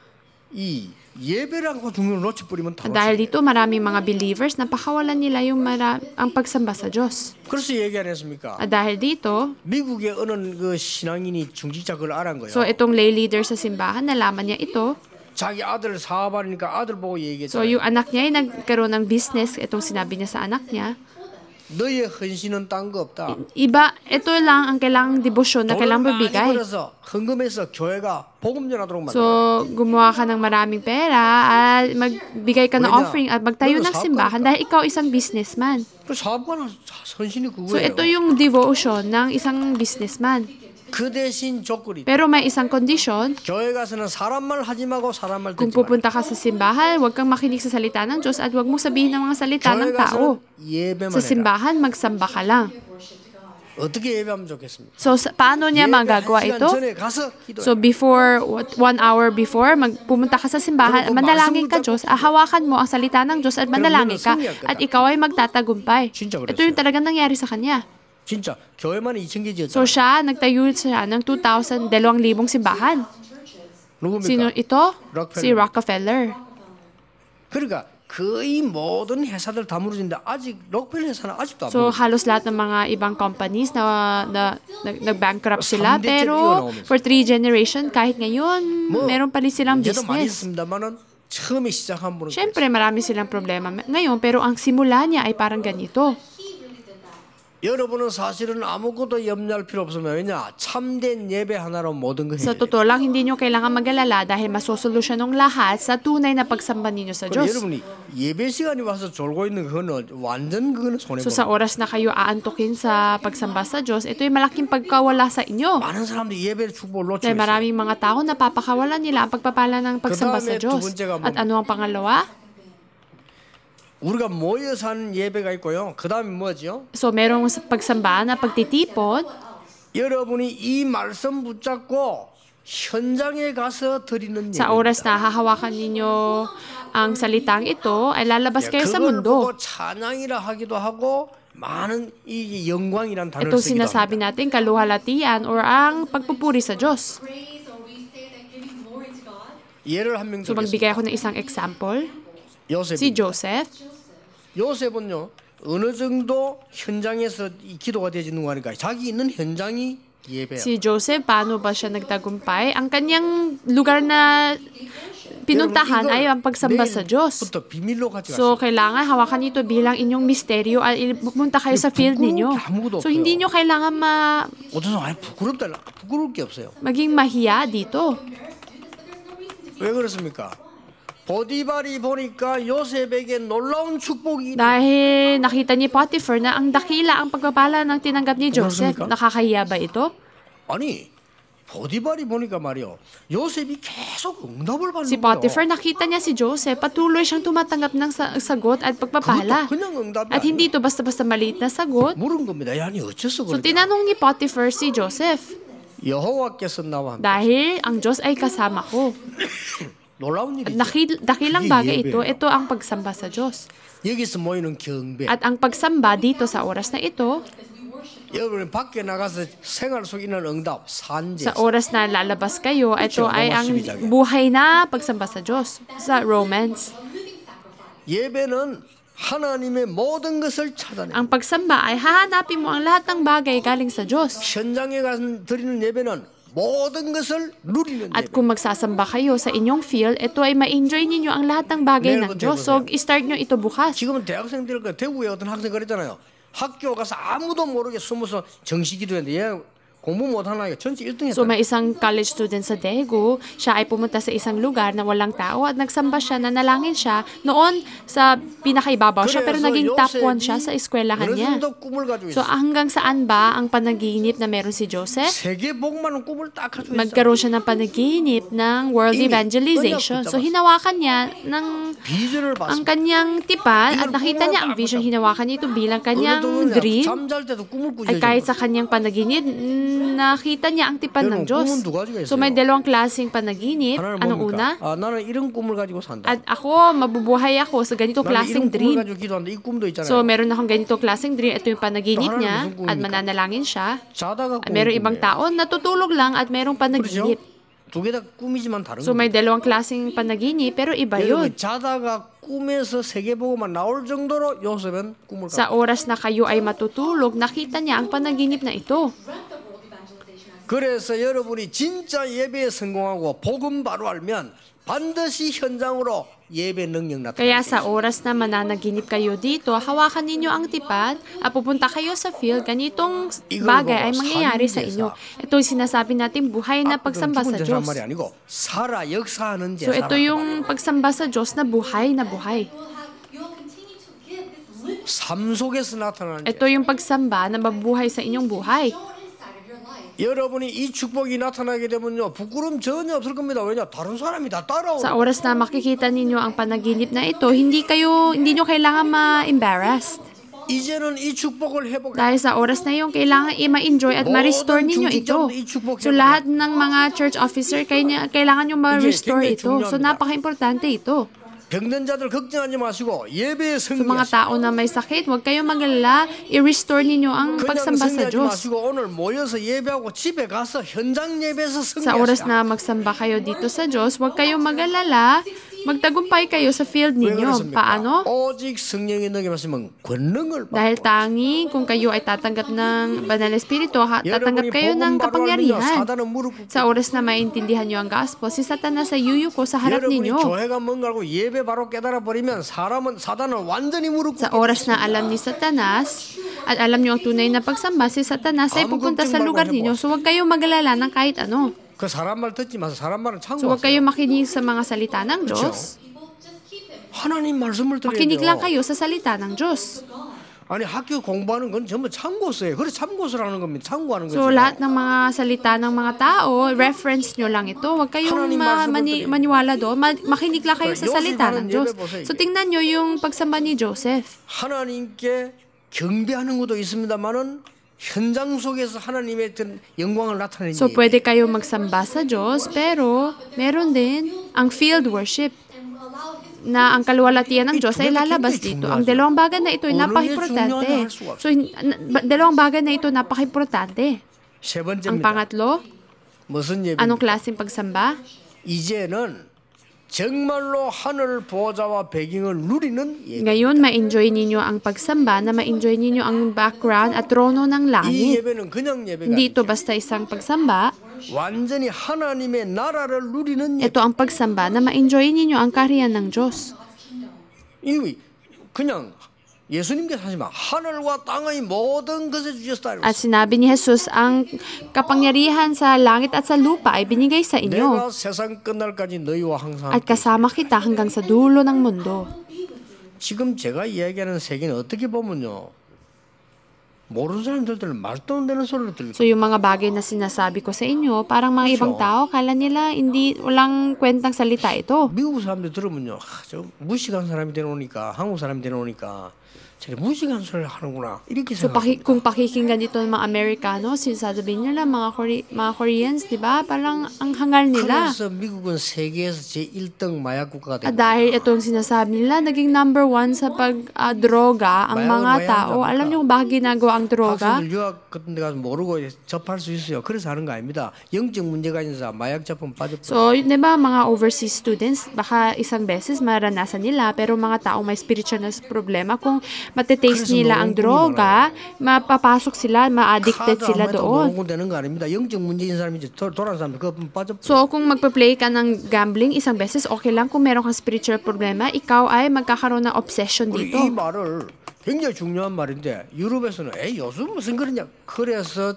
이 예배라고 중요한 놓치 뿌리면 다 Dahil 놓치. dito, maraming mga believers, napakawalan nila yung ang pagsamba sa Diyos. 그래서 얘기 안 했습니까? At dahil dito, 미국의 어느 그 신앙인이 중직자 그걸 알은 거예요. so itong lay leader sa simbahan, nalaman niya ito. 자기 아들 사업하니까 아들 보고 So 얘기했잖아요. yung anak niya ay nagkaroon ng business, itong sinabi niya sa anak niya. 너의 헌신은 딴 거 없다. Iba, ito lang ang kailangang debosyon na 돈을 kailangang 많이 bibigay. 벌어서 헌금해서 교회가 복음 전하도록 만들어. So, gumawa ka ng maraming pera at magbigay ka ng Wala. offering at magtayo Wala, ng sabi simbahan ka. dahil ikaw isang businessman. 그 사업가는 헌신이 So, 그거예요. ito yung devotion ng isang businessman. 그 대신 조건이 Pero may isang condition, 교회 가서는 사람 말 하지 말고 사람 말 kung 듣지 말고. pupunta ka sa simbahan, huwag kang makinig sa salita ng Diyos at huwag mong sabihin ng mga salita 교회 ng tao. 가서는 예배만 Sa 해라. simbahan, magsamba ka lang. 어떻게 예배하면 좋겠습니까? So, paano niya magagawa 예배 1 시간 ito? 전에 가서 기도해. So before, 1 hour before, pumunta ka sa simbahan, 그리고 manalangin ka 말씀을 Diyos, hawakan mo ang salita ng Diyos at manalangin ka, 너는 승리할 거다. at ikaw ay magtatagumpay. 진짜 그랬어요. Ito yung talagang nangyari sa kanya. 진짜 교회만 2,000개 지었잖아요. So nagtayo siya ng 2,000 simbahan. Sino 누굽니까? ito? Rockefeller. Si Rockefeller. 그러니까 거의 모든 회사들 다 무너진데 아직 록펠러 회사는 아직도 안 So 무너져. halos lahat ng mga ibang companies na nag-bankrupt sila, 3대째 pero 이어나오면서. for 3 generation, kahit ngayon, meron pa rin silang 이제도 많이 business. 있습니다만은 처음에 시작한 분은 Siyempre, marami silang problema ngayon, pero ang simula niya ay parang ganito. 여러분은 사실은 아무것도 염려할 필요 없습니다. 왜냐? 참된 예배 하나로 모든 걸 Sa 해결해요. totoo lang, hindi nyo kailangan mag-alala dahil masosolusyon ng lahat sa tunay na pagsamba ninyo sa 그럼 Diyos. 여러분이 예배 시간이 와서 졸고 있는 그거는 완전 그거는 손해 So 보는 sa oras na kayo aantukin sa pagsamba sa Diyos, ito ay malaking pagkawala sa inyo. 많은 사람들이 예배의 축복을 놓치고 Dahil 있어요. maraming mga tao napapakawalan nila ang pagpapala ng pagsamba sa 그다음에 Diyos. 두 번째가 At ano ang pangalawa? 우리가 모여서 하는 예배가 있고요. 그다음에 뭐죠? So merong pagsamba na pagtitipon. 여러분이 이 말씀 붙잡고 현장에 가서 드리는 Sa oras na hahawakan ninyo ang salitang ito, ay lalabas kayo sa 그걸 mundo. 보고 찬양이라 하기도 하고 많은 이 영광이란 단어를 Itong 쓰기도 sinasabi 합니다. natin, kaluhalatian or ang pagpupuri sa Diyos. praise or we say that giving glory to God. 예를 한 명 So 들겠습니다. magbigay ako ng isang example. 요셉. Si Joseph. 요셉은요 어느 정도 현장에서 이 기도가 되지는 거 하니까 자기 있는 현장이 예배야. Si Joseph, paano ba siya nagtagumpay? Ang kanyang lugar na pinuntahan ay ang pagsamba sa Diyos. 부터 비밀로 같이 So, 갔어요. kailangan hawakan ito bilang inyong misteryo at pumunta kayo sa field ninyo. So, hindi nyo kailangan 어떤 사람 부끄럽다 부끄러울 게 없어요. maging mahiya dito. 왜 그렇습니까? 보디발이 보니까 요셉에게 놀라운 축복이 Dahil nakita ni Potiphar na ang dakila ang pagpapala ng tinanggap ni Joseph. 그렇습니까? Nakakahiya ba ito? 아니 보디발이 보니까 말이요 요셉이 계속 응답을 받는 Si 거예요. Potiphar, nakita niya si Joseph, patuloy siyang tumatanggap ng sagot at pagpapala. 그것도 그냥 응답이 At 아니에요. hindi ito basta-basta maliit na sagot. 물은 겁니다. 야, 아니 어째서 So, 그러냐? tinanong ni Potiphar si Joseph, 여호와께서 나와 함께 dahil ang Diyos ay kasama ko. 놀라운 At 일이죠. dakilang 그게 bagay 예배예요. ito ang pagsamba sa Diyos. 여기서 모이는 경배. At ang pagsamba dito sa oras na ito, 여러분 밖에 나가서 생활 속에 있는 응답 산제. sa oras na lalabas kayo, ito 그렇죠. ay ang Roma 12장에. buhay na pagsamba sa Diyos. Sa Romans, 예배는 하나님의 모든 것을 찾아내. ang pagsamba ay hahanapin mo ang lahat ng bagay galing sa Diyos. 현장에 가서 드리는 예배는 모든 것을 누리는 At 예배. kung magsasamba kayo sa inyong field, ito ay ma-enjoy ninyo ang lahat ng bagay Meron ng po Diyos. tayo So, start nyo ito bukas. 지금은 대학생들 대구에 어떤 학생 그랬잖아요. 학교 가서 아무도 모르게 숨어서 정시 기도했는데 얘 공부 못하는 아이가 전체 1등 So 했다. may isang college student sa Daegu, siya ay pumunta sa isang lugar na walang tao at nagsamba siya, nanalangin siya. Noon sa pinakaibabaw siya pero naging top 1 siya sa eskwelahan 어느 niya. 정도 꿈을 가지고 So 있어. hanggang saan ba ang panaginip na meron si Joseph? 세계 복음하는 꿈을 딱 가지고 있어. Magkaroon siya ng panaginip ng world Ini, evangelization. onyak So hinawakan niya ng 비전을 ang 봤어. kanyang tipan at Iyon, nakita niya ang kumara- vision. Hinawakan niya ito bilang kanyang 그러더니 dream. 잠잘 때도 꿈을 꾸죠. Ay kahit sa kanyang panaginip, nakita niya ang tipan ng 여러분, Diyos. 꿈은 두 가지가 So may 있어요. dalawang klaseng panaginip. 하나는 Anong una? 뭡니까? 아, 나는 이런 꿈을 가지고 산다. At ako, mabubuhay ako sa ganitong 나는 klaseng 이런 꿈을 dream. 가지고 기도한다. 이 꿈도 있잖아요. So meron akong ganitong klaseng dream. Ito yung panaginip 하나는 niya 무슨 꿈입니까? at mananalangin siya. 자다가 At meron 꾸는 ibang 꿈이에요. tao natutulog lang at merong 그렇죠? panaginip. 두 개 다 꿈이지만 다른 So 거예요. may dalawang klaseng panaginip pero iba yun. 여러분 자다가 꿈에서 세계보고만 나올 정도로 요셉은 꿈을 Sa oras na kayo ay matutulog, nakita niya ang panaginip na ito. 그래서 여러분이 진짜 예배에 성공하고 복음 바로 알면 반드시 현장으로 예배 능력 Kaya 나타나요. sa oras na mananaginip kayo dito, hawakan ninyo ang tipan at pupunta kayo sa field, ganitong bagay ay mangyayari sa inyo. Ito yung sinasabi natin buhay na pagsamba sa Diyos. 말이 아니고 살아 역사하는 So ito yung pagsamba sa Diyos na buhay na buhay. You'll continue to give this living 삶 속에서 나타나는 Ito yung pagsamba na mabuhay sa inyong buhay. shown inside of your life. 여러분이 이 축복이 나타나게 되면요 부끄러움 전혀 없을 겁니다. 왜냐 다른 사람이 다 따라오고 Sa oras na makikita ninyo ang panaginip na ito, hindi nyo kailangan ma-embarrassed. 이제는 이 축복을 회복해. Dahil sa oras na yung kailangan ma-enjoy at ma-restore ninyo ito. So lahat ng mga church officer, kailangan nyo ma-restore ito. So napaka-importante ito. 병든 자들 걱정하지 마시고 예배에 Sa mga 승리하시고 tao na may sakit, huwag kayong mag-alala, i-restore ninyo ang 그냥 pagsamba sa 승리하지 Diyos. 마시고 오늘 모여서 예배하고 집에 가서 현장 예배에서 Sa oras 승리하시라. na magsamba kayo dito sa Diyos, huwag kayong mag-alala, magtagumpay kayo sa field 왜 ninyo. 그렇습니까? Paano? 오직 성령의 능력이 말씀은 권능을 Dahil 받고 tanging kung kayo ay tatanggap ng Banal na Espiritu, tatanggap 여러분이 kayo 복음 ng 바로 알면요 kapangyarihan. 사단은 무릎 꿇고 Sa oras na maintindihan nyo ang gospel, si Satanas ay yuyuko sa harap 여러분이 ninyo. 교회가 뭔가 알고 예배 바로 깨달아 버리면 사단은 완전히 무릎 Sa 꿇고 oras na alam ni Satanas at alam nyo ang tunay na pagsamba, si Satanas ay pupunta sa lugar ninyo. So huwag kayong mag-alala ng kahit ano. 그 사람 말 듣지 마세요. 사람 말은 So huwag 참고하세요. kayong makinig sa mga salita ng 그렇죠? Diyos. People just keep him. 하나님 말씀을 들어야 Makinig lang 돼요. kayo sa salita ng Diyos. 아니 학교 공부하는 건 전부 참고서예요. 그래 참고서를 하는 겁니다. 참고하는 거죠. So lahat ng mga salita ng mga tao, reference nyo lang ito. Huwag kayong 하나님 말씀을 드리는 maniwala doon. Makinig lang kayo sa 요셉 salita 하는 ng Diyos. 예배 보세요, So 이게. tingnan nyo yung pagsamba ni Joseph. 하나님께 경배하는 것도 있습니다만은 현장 속에서 하나님의 어떤 영광을 나타내는 So 예배. pwede kayo magsamba sa Diyos, pero meron din ang field worship na ang kaluwalhatian ng Diyos ay lalabas dito. Ang dalawang bagay na ito ay napaka-importante. So dalawang bagay na ito napaka-importante. 세 Ang 번째입니다. pangatlo, 무슨 예배? anong klaseng pagsamba? 이제는 정말로 하늘 보좌와 배경을 누리는 예배. Ngayon, ma-enjoy ninyo ang pagsamba na ma-enjoy ninyo ang background at trono ng 이 langit. 예배는 그냥 예배가 Hindi ito 아니죠. basta isang pagsamba. 완전히 하나님의 나라를 누리는 예배. Ito ang pagsamba na ma-enjoy ninyo ang kaharian ng Diyos. 이 그냥 예수님께서 하지만 하늘과 땅의 모든 것을 주셨다. At sinabi ni Jesus, ang kapangyarihan sa langit at sa lupa ay binigay sa inyo. 내가 세상 끝날까지 너희와 항상 At 함께. kasama kita hanggang sa dulo ng mundo. 지금 제가 이야기하는 세계는 어떻게 보면요. 모르는 사람들은 말도 안 되는 소리를 들고 So yung mga bagay na sinasabi ko sa inyo, parang mga ibang tao, kala nila walang kwentang salita ito. 미국 사람들 들으면요. 저 무식한 사람이 되노니까 한국 사람이 되노니까 저래 무식한 소리를 하는구나. 이렇게 So 생각합니다. kung pakikinggan dito ng mga Amerikano, sinasabihin nila mga Koreans, di ba? Parang ang hangal nila. 그래서 미국은 세계에서 제1등 마약 국가가 At 됩니다. dahil itong sinasabi nila, naging number 1 sa pag-droga ang mga tao. Alam niyo kung bakit ginagawa ang droga? 학생들 유학 같은 데 가서 모르고 접할 수 있어요. 그래서 하는 거 아닙니다. 영적 문제가 있는 사람 마약 제품 빠졌다. So, di ba mga overseas students, baka isang beses maranasan nila, pero mga tao may spiritual na problema, kung matetaste 그래서 nila ang 노는 droga, mapapasok sila, ma-addicted sila doon. 노는 되는 거 아닙니다. 영적 문제인 사람이 이제 돌아온 사람들 그거 빠져. So, kung magpa-play ka ng gambling isang beses, okay lang. Kung meron kang spiritual problema, ikaw ay magkakaroon ng obsession 우리 dito. 이 말을 굉장히 중요한 말인데 유럽에서는 에이 요즘 무슨 그러냐. 그래서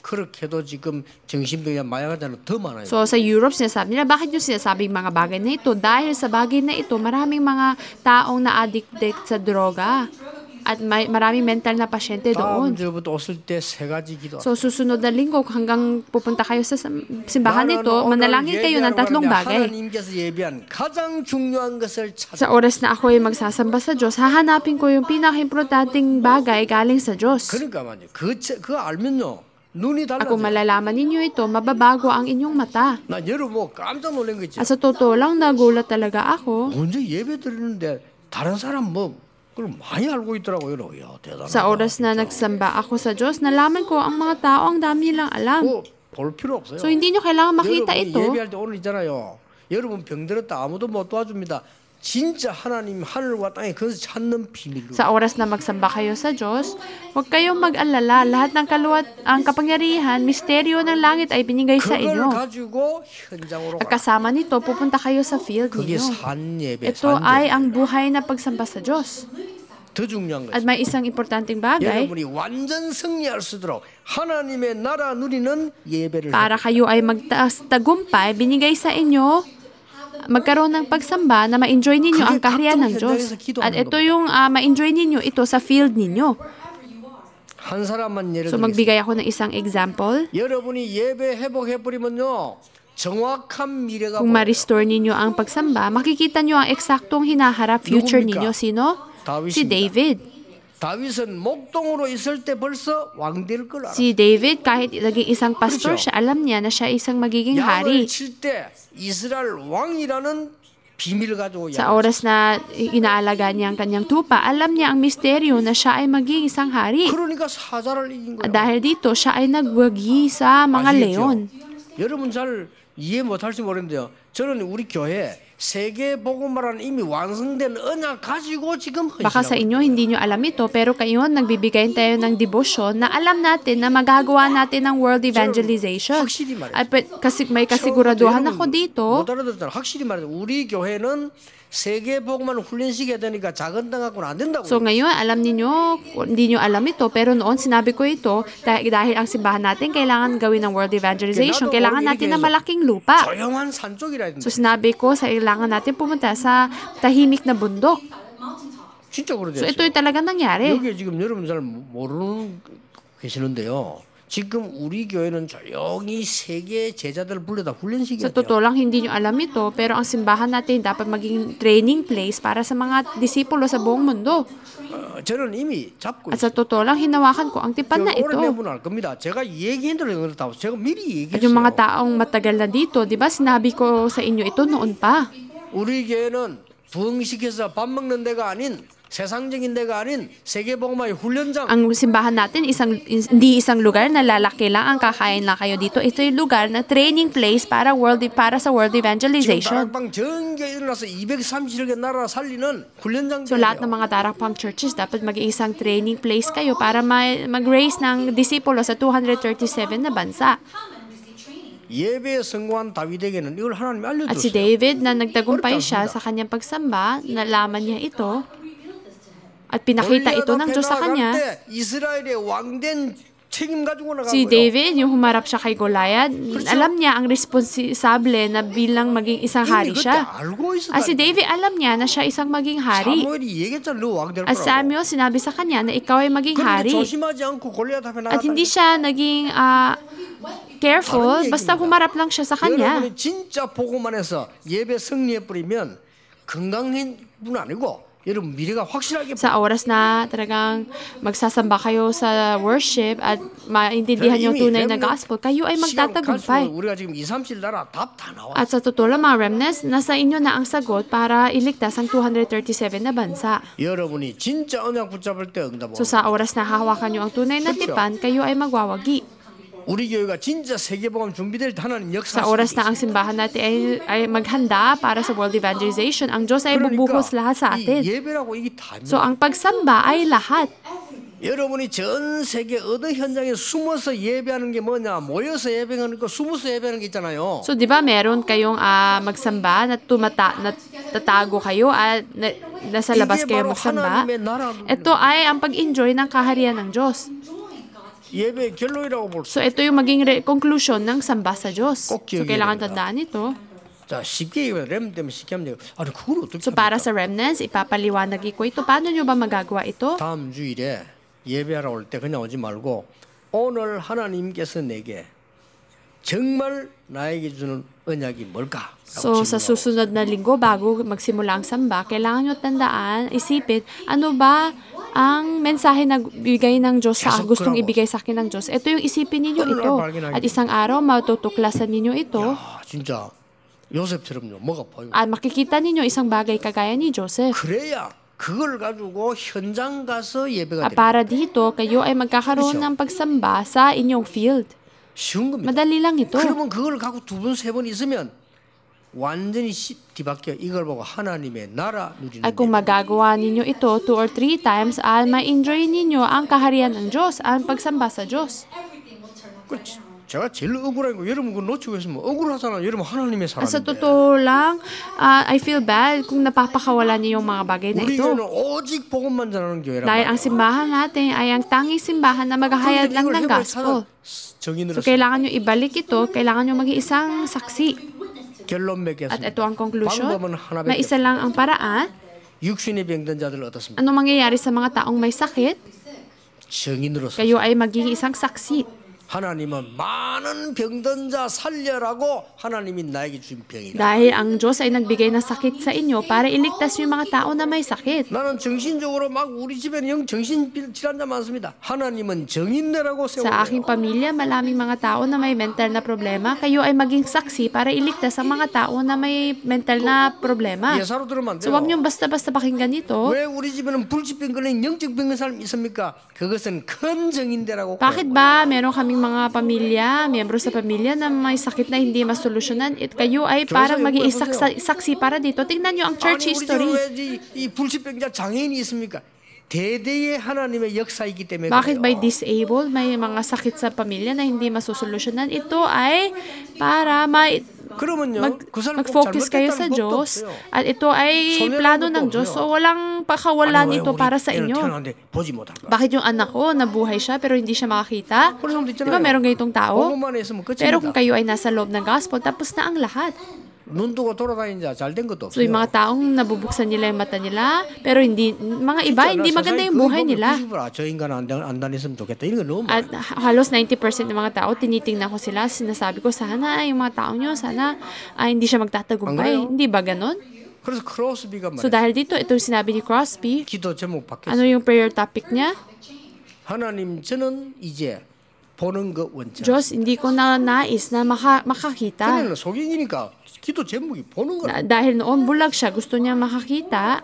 그렇게도 지금 정신병이나 마약자는 더 많아요. So sa Europe, sinasabi nila, bakit yung sinasabing mga bagay na ito? Dahil sa bagay na ito, maraming mga taong na-addicted sa droga. At maraming mental na pasyente 다음 doon. 주부터 오실 때 세 가지 기도. So susunod na linggo, hanggang pupunta kayo sa simbahan nito, manalangin kayo ng tatlong bagay. 하나님께서 예비한 가장 중요한 것을 찾아. Sa oras na ako ay magsasamba sa Diyos, hahanapin ko yung pinaka-importanting bagay galing sa Diyos. 그러니까 말이죠. 그거 알면요. 눈이 At kung 달라져요. malalaman ninyo ito, 마babago ang inyong mata. 나 여러분 뭐 깜짝 놀란 거 있죠. At sa totoo lang, nagulat talaga ako. 먼저 예배 드리는데 다른 사람 뭐 그걸 많이 알고 있더라고요. 야, 대단하다. Sa oras na nagsamba ako sa Diyos, nalaman ko ang mga tao ang dami nilang alam. 볼 필요 없어요. So hindi nyo kailangan makita 여러분 ito. 예배할 때 오늘 있잖아요. 여러분 병들었다 아무도 못 도와줍니다. 진짜 하나님 하늘과 땅의 그것을 찾는 비밀로. Sa oras na magsamba kayo sa Diyos, huwag kayong mag-alala. Lahat ng ang kapangyarihan, misteryo ng langit ay binigay sa 그걸 inyo. 가지고 현장으로 At 가. kasama nito, pupunta kayo sa field 그게 ninyo. 산 예배. Ito 산 ay 예배. ang buhay na pagsamba sa Diyos. 더 중요한 At 것이 may isang importanteng bagay, 여러분이 완전 승리할 수 있도록 하나님의 나라 누리는 예배를 para kayo ay magtagumpay, binigay sa inyo magkaroon ng pagsamba na ma-enjoy ninyo ang kaharian ng Diyos. At ito yung ma-enjoy ninyo ito sa field ninyo. 한 사람만 예를 So 들겠습니다. magbigay ako ng isang example. 여러분이 예배 회복해버리면요 정확한 미래가 Kung 보여요. ma-restore ninyo ang pagsamba, makikita nyo ang eksaktong hinaharap future 누굽니까? ninyo. Sino? Si 다윗입니다. David. 다윗은 목동으로 있을 때 벌써 왕 될 걸 알아. Si David, kahit naging isang pastor 그렇죠. siya, alam niya na siya isang magiging hari. 양을 칠 때 이스라엘 왕이라는 비밀을 가지고 Sa oras na inaalaga niya ang kanyang tupa, alam niya ang misteryo na siya ay magiging isang hari. 그러니까 사자를 이긴 At 거예요. dahil dito, siya ay nagwagi sa mga 아시겠죠? leon. 여러분 잘 이해 못할지 모르는데요. 저는 우리 교회 세계 복음화라는 이미 완성된 언약 가지고 지금 Baka sa 헌신하고 inyo, hindi nyo alam ito, pero kayo, nagbibigay tayo ng devotion na alam natin na magagawa natin ng world evangelization. 확실히 말해요. At kasi may kasiguraduhan ako dito, 못 알아듣잖아. 확실히 말해요. 우리 교회는 세계 복음화는 훈련시켜야 되니까 작은 땅 갖고는 안 된다고. so ngayon, alam niyo, hindi nyo alam ito, pero noon sinabi ko ito, dahil ang simbahan natin kailangan gawin ng world evangelization, kailangan natin ng malaking lupa. 조용한 산 쪽이라 했는데 So sinabi ko, kailangan natin pumunta sa tahimik na bundok. 진짜 그러죠. So ito'y talagang nangyari. 여기 지금 여러분 잘 모르는 계시는데요. 지금 우리 교회는 조용히 세계 제자들 불러다 Sa 훈련시켜야 돼요. totoo lang, hindi nyo alam ito, pero ang simbahan natin dapat maging training place para sa mga disipulo sa buong mundo. 저는 이미 잡고 At sa totoo lang, hinawakan ko ang tipan na ito. 오래된 분은 알 겁니다. 제가 얘기한 대로 그렇다고 제가 미리 At yung mga 얘기했어요. taong matagal na dito, di ba sinabi ko sa inyo ito noon pa. 우리 교회는 부흥시켜서 밥 먹는 데가 아닌 세상적인 데가 아닌 세계복음화의 훈련장. Ang simbahan natin, hindi isang lugar na lalaki lang ang kakain lang kayo dito. Ito yung lugar na training place para sa world 지금 evangelization. 다락방 전교에 일어나서 230개 나라 살리는 훈련장. So lahat ng mga Darakpang churches dapat maging isang training place kayo para mag-raise ng disipulo sa 237 na bansa. 예배에 성공한 다윗에게는 이걸 하나님이 At si 알려줬어요. David na nagtagumpay siya sa kanyang pagsamba, nalaman niya ito at pinakita ito ng Diyos sa kanya. 이스라엘의 왕된 책임 가지고 나간 Si 거예요. David, yung humarap siya kay Goliath, alam niya ang responsable na bilang maging isang hari 이미 그때 siya. 알고 At si 있었다. David, alam ni야 na siya isang maging hari. 사무엘이 얘기했잖아. 너 왕 될 At 거라고. Samuel, sinabi sa kanya na ikaw ay maging 그런데 hari. 조심하지 않고 골리앗 앞에 At 나갔다. hindi siya naging careful, basta humarap lang siya sa kanya. 여러분이 진짜 복음만 해서 예배 승리해 버리면 건강한 분 아니고 여러분 미래가 확실하게 Sa oras na talagang magsasamba kayo sa worship at maintindihan yung tunay na gospel, kayo ay magtatagumpay. 우리가 지금 2, 3, 7 나라 답 다 나와. At sa totoo lang mga remnants, nasa inyo na ang sagot para iligtas ang 237 na bansa. 여러분이 진짜 언약 붙잡을 때 응답. So sa oras na hahawakan nyo ang tunay na tipan, kayo ay magwawagi. 우리 교회가 진짜 세계복음 준비될 때 하나님 역사. Sa oras na ang simbahan natin ay maghanda para sa world evangelization, ang Diyos ay bubuhos lahat sa 이 atin. 예배라고 이게 다. So ang pagsamba ay lahat. 여러분이 전 세계 어느 현장에 숨어서 예배하는 게 뭐냐? 모여서 예배하는 거, 숨어서 예배하는 게 있잖아요. So 'di ba meron kayong magsamba na tatago kayo at nasa labas 이게 kayo 바로 magsamba? 하나님의 나라. Ito ay ang pag-enjoy ng kaharian ng Diyos. 예배 결론이라고 볼 수. So ito yung maging conclusion ng samba sa Diyos. 꼭 So 기억해야 kailangan 됩니다. tandaan ito. 자, 쉽게 얘기하면 렘 때문에 쉽게 하면 돼요. 아니 그걸 어떻게 So para sa remnants, ipapaliwanag ko ito. Paano nyo ba magagawa ito? 다음 주일에 예배하러 올 때 그냥 오지 말고 오늘 하나님께서 내게 정말 나에게 주는 언약이 뭘까? So sa susunod na linggo, bago magsimula ang samba, kailangan nyo tandaan, isipin, ano ba ang mensahe na bigay ng Diyos sa gustong ibigay sa akin ng Diyos. Ito yung isipin ninyo ito. At isang araw, matutuklasan ninyo ito. 아, 진짜 요셉처럼요. 뭐가 보이고. At makikita ninyo isang bagay kagaya ni Joseph. 그래야 그걸 가지고 현장 가서 예배가 됩니다. Para dito, kayo ay magkakaroon ng pagsamba sa inyong field. 쉬운 겁니다. Madali lang ito. 그러면 그걸 갖고 2번, 3번 있으면 완전히 뒤바뀌어. 이걸 보고 하나님의 나라 누리는 At kung magagawa ninyo ito 2 or 3 times, ma-enjoy ninyo ang kaharian ng Diyos, ang pagsamba sa Diyos. 제가 제일 억울한 거 여러분 그거 놓치고 있으면 억울하잖아요. 여러분 하나님의 Sa 사람인데. totoo lang, I feel bad kung napapakawalan niyo yung mga bagay na 우리 ito. 교회는 오직 복음만 전하는 교회란 Dahil ang 말이에요. simbahan natin ay ang tanging simbahan na maghahayag lang ng gospel. 정인으로 So kailangan nyo ibalik ito, kailangan nyo maging isang saksi. 결론 At 맺겠습니다. ito ang conclusion, 방법은 na 하나밖에 isa lang ang paraan. 육신의 병든 자들 어떻습니까? Ano mangyayari sa mga taong may sakit? 정인으로서 Kayo ay magiging isang saksi. 하나님은 많은 병든 자 살려라고 하나님이 나에게 준 병이다. Dahil ang Diyos ay nagbigay ng sakit sa inyo para iligtas yung mga tao na may sakit. 나는 정신적으로 막 우리 집에는 영 정신 질환자 많습니다. 하나님은 정인내라고 Sa aking 세워요. pamilya, maraming mga tao na may mental na problema. Kayo ay maging saksi para iligtas ang mga tao na may mental na problema. 예사로 들으면 안 So wag 돼요. niyong basta-basta pakinggan ito. 왜 우리 집에는 불치병 걸린 영적 병든 사람 있습니까? 그것은 큰 정인대라고. Bakit ba meron kaming mga pamilya, miyembro sa pamilya na may sakit na hindi masolusyonan? Kayo ay parang maging saksi para dito. Tingnan niyo ang church 아니 우리 집에 history. 왜이 불치병자 장애인이 있습니까? 대대의 하나님의 역사이기 때문에. Bakit by 그래요. disabled, may mga sakit sa pamilya na hindi masosolusyonan? Ito ay para 그러면요, 그 사람 꼭 mag-focus kayo sa 잘못됐다는 법도 Diyos. 없어요. At ito ay 손해라는 plano 것도 ng Diyos. 없어요. So walang pakawalan 아니, 왜 ito 우리 para sa 애는 inyo. 태어났는데 보지 못할까? Bakit yung anak ko, nabuhay siya pero hindi siya makakita? 그런 사람도 Di ba 있잖아요. meron ganitong tao? 복음만 했으면 Pero kung 끝입니다. kayo ay nasa loob ng gospel, tapos na ang lahat. 눈 뜨고 돌아다니는 자 잘 된 것도 So yung 없어요. mga taong nabubuksan nila yung mata nila, pero hindi, mga iba, hindi maganda yung buhay nila. 저 인간 안 다녔으면 좋겠다. 이런 거 너무 At halos 90% ng mga tao, tinitingnan ko sila, sinasabi ko, sana yung mga tao nyo, sana hindi siya Ang magtatagumpay. galing. Hindi ba ganon? 그래서 크로스비가 So 말이야. dahil dito, ito yung sinabi ni Crosby, 기도 제목 바뀌었어. ano yung prayer topic niya? 하나님 저는 이제 보는 것 원천. Diyos, hindi ko na nais na makakita. 그러면 속인이니까 기도 제목이 보는 거야. Dahil noon bulag siya, gusto niya makakita.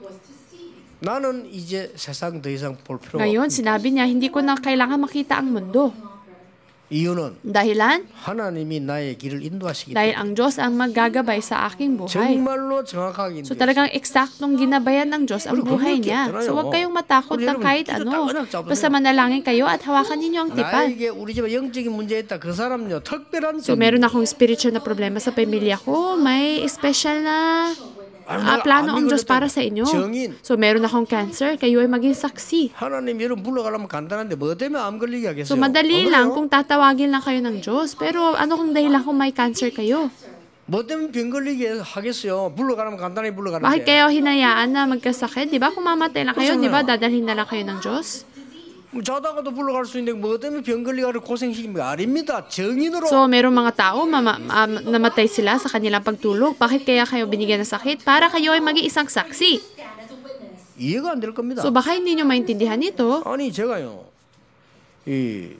나는 이제 세상 더 이상 볼 필요가 Ngayon, 없다. sinabi niya, hindi ko na kailangan makita ang mundo. 이유는 Dahilan? 하나님이 나의 길을 인도하시기 Dahil 때문에 ang Diyos ang maggagabay sa aking buhay. 정말로 정확하게 So 인도하시기 talagang eksaktong ginabayan ng Diyos ang Ulo, buhay kung niya. nakikita So na huwag yun. kayong matakot Ulo, ng yun, kahit kita ano. tawanan, 잡으세요. Basta manalangin kayo at hawakan ninyo ang tipan. 나에게 우리 집에 영적인 문제 있다. 그 사람요 특별한 So meron akong spiritual na problema sa pamilya ko. May special na plano ang Diyos para sa inyo. 정인. So meron akong cancer. Kayo ay maging saksi. 하나님 여러분 불러가려면 간단한데 뭐 때문에 암 걸리게 하겠어요? So madali lang 그래요? kung tatawagin lang kayo ng Diyos. Pero ano kung dahilan kung may cancer kayo? 뭐 때문에 병 걸리게 하겠어요? 불러가려면 간단하게 불러가는데. Bakit kayo hinayaan na magkasakit? Di ba? Kung mamatay lang kayo, di ba? Dadalhin na lang kayo ng Diyos. 자다가도 불러갈 수 있는데 뭐 때문에 병 걸리게 고생시킵니까? 아닙니다. 정인으로. So, merong mga tao, namatay sila sa kanilang pagtulog. Bakit kaya kayo binigyan ng sakit? Para kayo ay maging isang saksi. 이해가 안 될 겁니다. So, baka hindi nyo maintindihan ito. 아니 제가요 이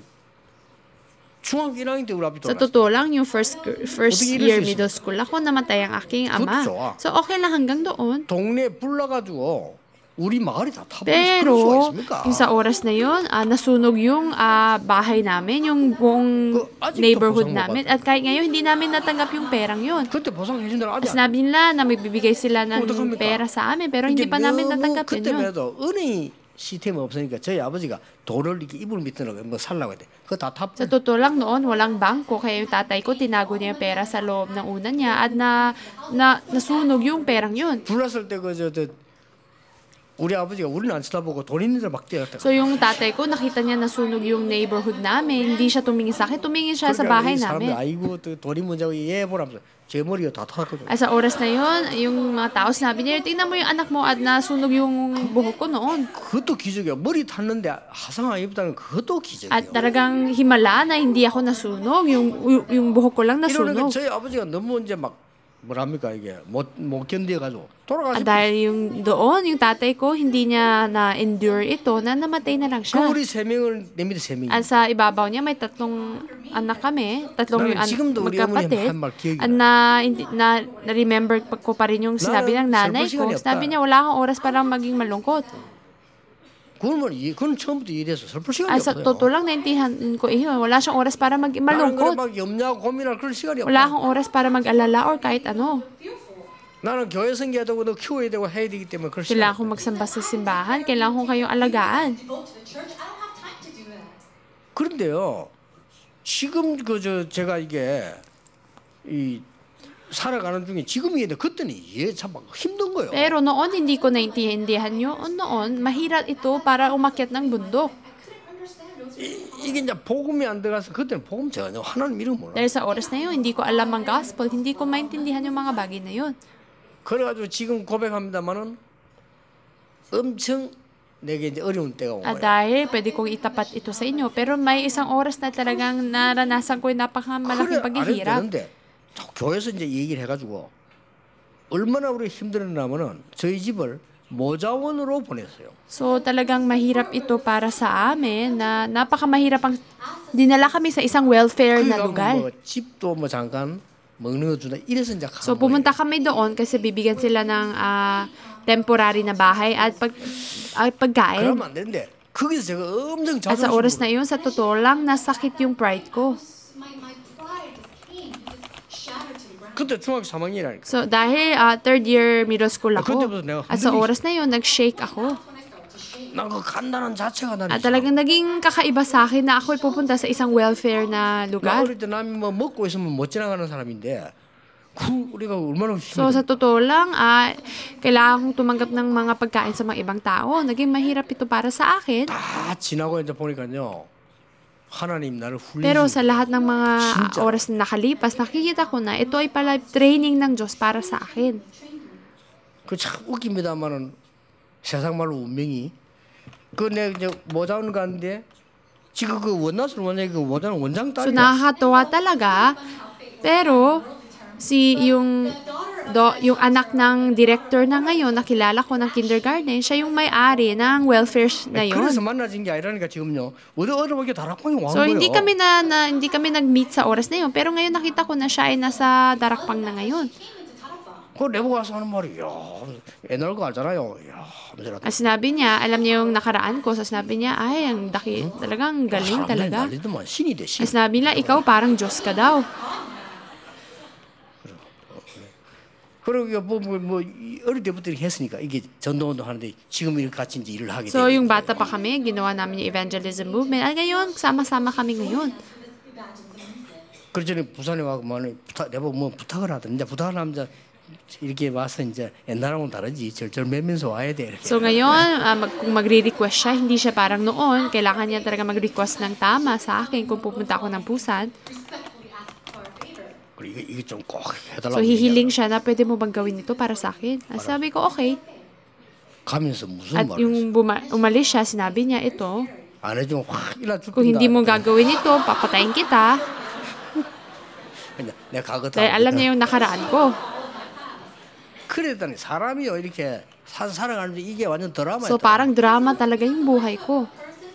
중학교 1학년 때 우리 아버지 Sa 돌아갔어요. totoo lang, yung first 어떻게 이럴 year 수 있어? middle school ako, namatay ang aking ama. 그것도 좋아. So, okay lang hanggang doon. 동네 불나가지고 우리 마을이 다 타버릴 수가 Pero, 있습니까? yung sa oras na yun, nasunog yung bahay namin, yung buong 아직도 neighborhood 보상 못 namin. 받아요. At kahit ngayon, hindi namin natanggap yung perang yun. 그때 보상해준 데는 아직 안 Sinabi nila na magbibigay sila ng 어떡합니까? pera sa amin, pero hindi 이게 pa namin 너무 natanggapin yun. 그때만 해도 은행 시스템이 없으니까 저희 아버지가 돈을 이렇게 이불 밑에 넣고 뭐 살라고 했대. 그거 다 탑. Sa totoo lang noon, walang bangko. Kaya yung tatay ko, tinago niya yung pera sa loob ng unan niya at nasunog yung perang yun. 불났을 때 우리 아버지가 우리는 안 쳐다보고 돈 있는 데막 뛰었다. So yung tatay ko, nakita niya nasunog yung neighborhood namin. Hindi siya tumingin sa akin, tumingin siya sa bahay 사람들 namin. 아이고 또 돈이 문제고 얘 보라면서 제 머리가 다 타거든. Ay sa oras na yun, yung mga tao sinabi niya, tingnan mo yung anak mo at nasunog yung buhok ko noon. 그것도 기적이야. 머리 탔는데 화상 안 입다는 그것도 기적이야. At talagang himala na hindi ako nasunog, yung buhok ko lang 이러니까 nasunog. 저희 아버지가 너무 이제 막 뭐랍니까 이게 못 견뎌가지고 At 돌아가시고. dahil yung doon, yung tatay ko, hindi niya na-endure ito, na namatay na lang 그 siya. 우리 세 명을 내 밑에 세 명이. At sa ibabaw niya, may tatlong anak kami, tatlong 나는 yung 지금도 우리 어머니 magkapatid. 한 말 기억이 At na-remember ko pa rin yung sinabi ng nanay 슬플 ko. 시간이 Sabi 없다. niya, wala kang oras para maging malungkot. 그건 처음부터 이래서 슬플 시간이 Ay, sa 없어요. totoo lang, naintindihan ko iyon. Wala siyang oras para maging 나는 그래 malungkot. 막 염려하고 고민할 그런 시간이 Wala 없다. akong oras para mag-alala or kahit ano. 나는 교회 생겨야 되고 너 키워야 되고 해야 되기 때문에 그런 시간. Kailangan kong magsamba sa simbahan. Kailangan kong kayong alagaan. Devote to the church. I don't have time to do that. 그런데요. 지금 제가 이게 이 살아가는 중에 지금 이해돼. 그때는 이해 참 힘든 거예요. Pero noon, hindi ko naintindihan yun. Noon, mahirap ito para umakyat ng bundok. 이게 이제 복음이 안 들어가서 그때는 복음 전혀 하나님 이름 몰라. Dahil sa oras na yun, hindi ko alam ang gospel. Hindi ko maintindihan yung mga bagay na yun. 그래가지고 지금 고백합니다만은 엄청 내게 이제 어려운 때가 온 At 거예요. dahil pwede kong itapat ito sa inyo. Pero may isang oras na talagang naranasan ko yung 그래 napakamalaking 안 해도 paghihirap. 되는데 교회에서 이제 얘기를 해가지고 얼마나 우리 힘들었냐면은 저희 집을 모자원으로 보냈어요. So talagang mahirap ito para sa amin na napakamahirap ang dinala kami sa isang welfare na 그러니까 lugar. 뭐 집도 뭐 잠깐 먹는 거 준다 이래서 이제 간 So 거예요. pumunta kami doon kasi bibigyan sila ng temporary na bahay at pagkain. 그러면 안 되는데 거기서 제가 엄청 At sa oras na 자존심 yun, sa totoo lang, nasakit yung pride ko. My pride just came, just shattered to the ground. 그때 중학교 3학년이라니까. So dahil third year middle school 그때부터 ako, 내가 at sa 흔들리기 oras na yun, nag-shake ako. 난 그 간단한 자체가 나는 At talagang naging kakaiba sa akin na ako'y pupunta sa isang welfare na 나 lugar. 어릴 때 남이 뭐 먹고 있으면 못 지나가는 사람인데 그 우리가 얼마나 So 힘들어. sa totoo lang, kailangan kong tumanggap ng mga pagkain sa mga ibang tao. Naging mahirap ito para sa akin. 다 지나고 이제 보니까요. 하나님 나를 Pero 훈련시 sa lahat ng mga 진짜. oras na nakalipas, nakikita ko na ito ay pala training ng Diyos para sa akin. 그참 웃깁니다만은 세상 말로 운명이 그 내가 이제 모자원 갔는데 지금 그 원나스 원장이 그 모자원 원장 So 딸이야. nakakatuwa talaga. Pero yung anak ng director na ngayon, nakilala ko ng kindergarten, siya yung may-ari ng welfare na yun. 그래서 만나진 게 아니라니까 지금요. 어디 어디밖에 다락방에 와 So 거예요. hindi kami hindi kami nag-meet sa oras na yun, pero ngayon nakita ko na siya ay nasa Darakpang na ngayon. 그 내보고 와서 하는 말이 야 옛날 거 알잖아요. 야 하면서 At sinabi niya, alam niya yung nakaraan ko, so sinabi niya, ay, ang daki, talagang galing 사람들이 talaga. 난리더만 신이 돼 신. At sinabi nila, ikaw parang Diyos ka daw. 그리고 뭐 어릴 때부터 이렇게 했으니까 이게 전도운동 하는데 지금 이렇게 같이 이제 일을 하게 So 돼요. yung bata pa kami, ginawa namin yung evangelism movement. At ngayon, sama-sama kami ngayon. 그러더니 부산에 와서 내가 뭐 부탁을 하던데 부탁을 하면 이제 이렇게 와서 이제 옛날하고는 다르지 절절 매면서 와야 돼 이렇게. So ngayon, kung magre-request siya, hindi siya parang noon. Kailangan niya talaga mag-request ng tama sa akin kung pupunta ako ng Busan. 그리고 이게 좀 꼭 해달라고. So hihiling siya na pwede mo bang gawin ito para sa akin? At sabi ko, okay. 가면서 무슨 At 말을 yung umalis siya, sinabi niya ito, 안 해주면 확 일어 죽는다. kung hindi mo gagawin ito, papatayin kita. 내가 가거든. Dahil alam niya yung nakaraan ko. 그랬더니 사람이요 이렇게 살아가는데 이게 완전 드라마야. So parang drama talaga yung buhay ko.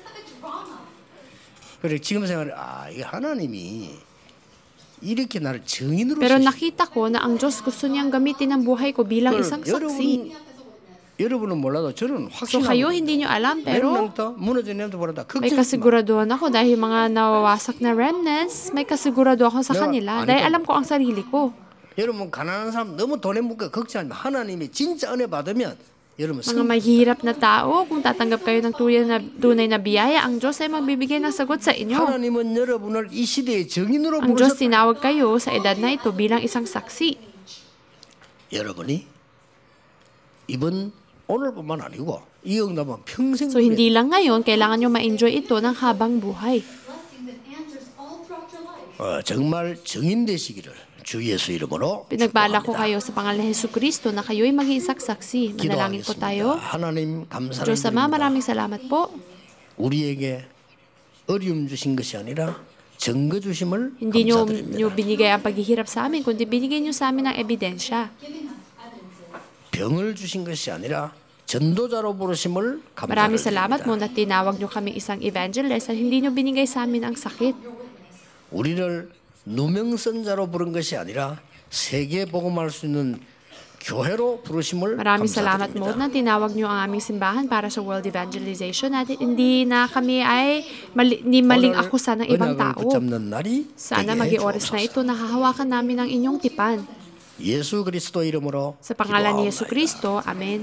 그래 지금 생각해 이게 하나님이 이렇게 나를 증인으로 Pero 쓰시. nakita ko na ang Diyos gusto niyang gamitin ang buhay ko bilang isang saksi. 여러분은 몰라도 저는 So kayo, 확신하고 hindi nyo alam, 몇 pero 명부터 무너진 놈도 보다 may 걱정하지 마. kasiguraduhan ako dahil mga nawawasak na remnants, may kasigurado ako sa kanila dahil alam ko ang sarili ko. 여러분 가난한 사람 너무 돈에 묶여 걱정하지 마. 하나님이 진짜 은혜 받으면 여러분 Mga mahirap na tao, kung tatanggap kayo ng tunay na biyaya, ang Diyos ay magbibigay ng sagot sa inyo. 하나님은 여러분을 이 시대의 증인으로 Ang Diyos 부르셨다. tinawag kayo sa edad na ito bilang isang saksi. 여러분이 이번 오늘뿐만 아니고 이 응답은 평생 So hindi lang ngayon, kailangan nyo ma-enjoy ito ng habang buhay. Blessings and answers all throughout your life. 정말 증인 되시기를 주 예수 이름으로 Pinagbala ko kayo sa pangalan ni Hesus Kristo na kayo'y maging saksi. Manalangin po 기도하겠습니다. tayo. 하나님 Diyos Ama, 감사드립니다. maraming salamat po. 우리에게 어려움 주신 것이 아니라 증거 주심을 Hindi nyo 감사드립니다. binigay ang paghihirap sa amin, kundi binigay nyo sa amin ang ebidensya. Giving us evidences. 병을 주신 것이 아니라 전도자로 부르심을 Maraming salamat mo 감사드립니다. na tinawag nyo kami isang evangelist at hindi nyo binigay sa amin ang sakit. 우리를 누명선자로 부른 것이 아니라 세계 복음할 수 있는 교회로 부르심을 Maraming salamat mo 감사드립니다. na tinawag nyo ang aming simbahan para sa world evangelization at hindi na kami ay hindi maling 오늘 akusa ng ibang 언약을 tao. 붙잡는 날이 Sana 되게 maging oras na 주옵소서. ito na hahawakan namin ang inyong tipan. 예수 그리스도 이름으로 Sa pangalan ni Yesu 기도하옵나이다. Kristo, Amen.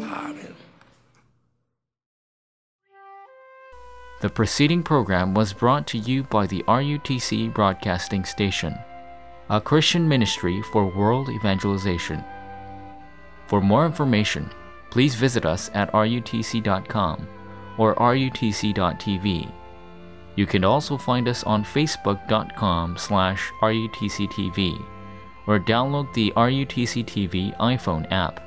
The preceding program was brought to you by the RUTC Broadcasting Station, a Christian ministry for world evangelization. For more information, please visit us at rutc.com or rutc.tv. You can also find us on facebook.com/rutctv or download the RUTC TV iPhone app.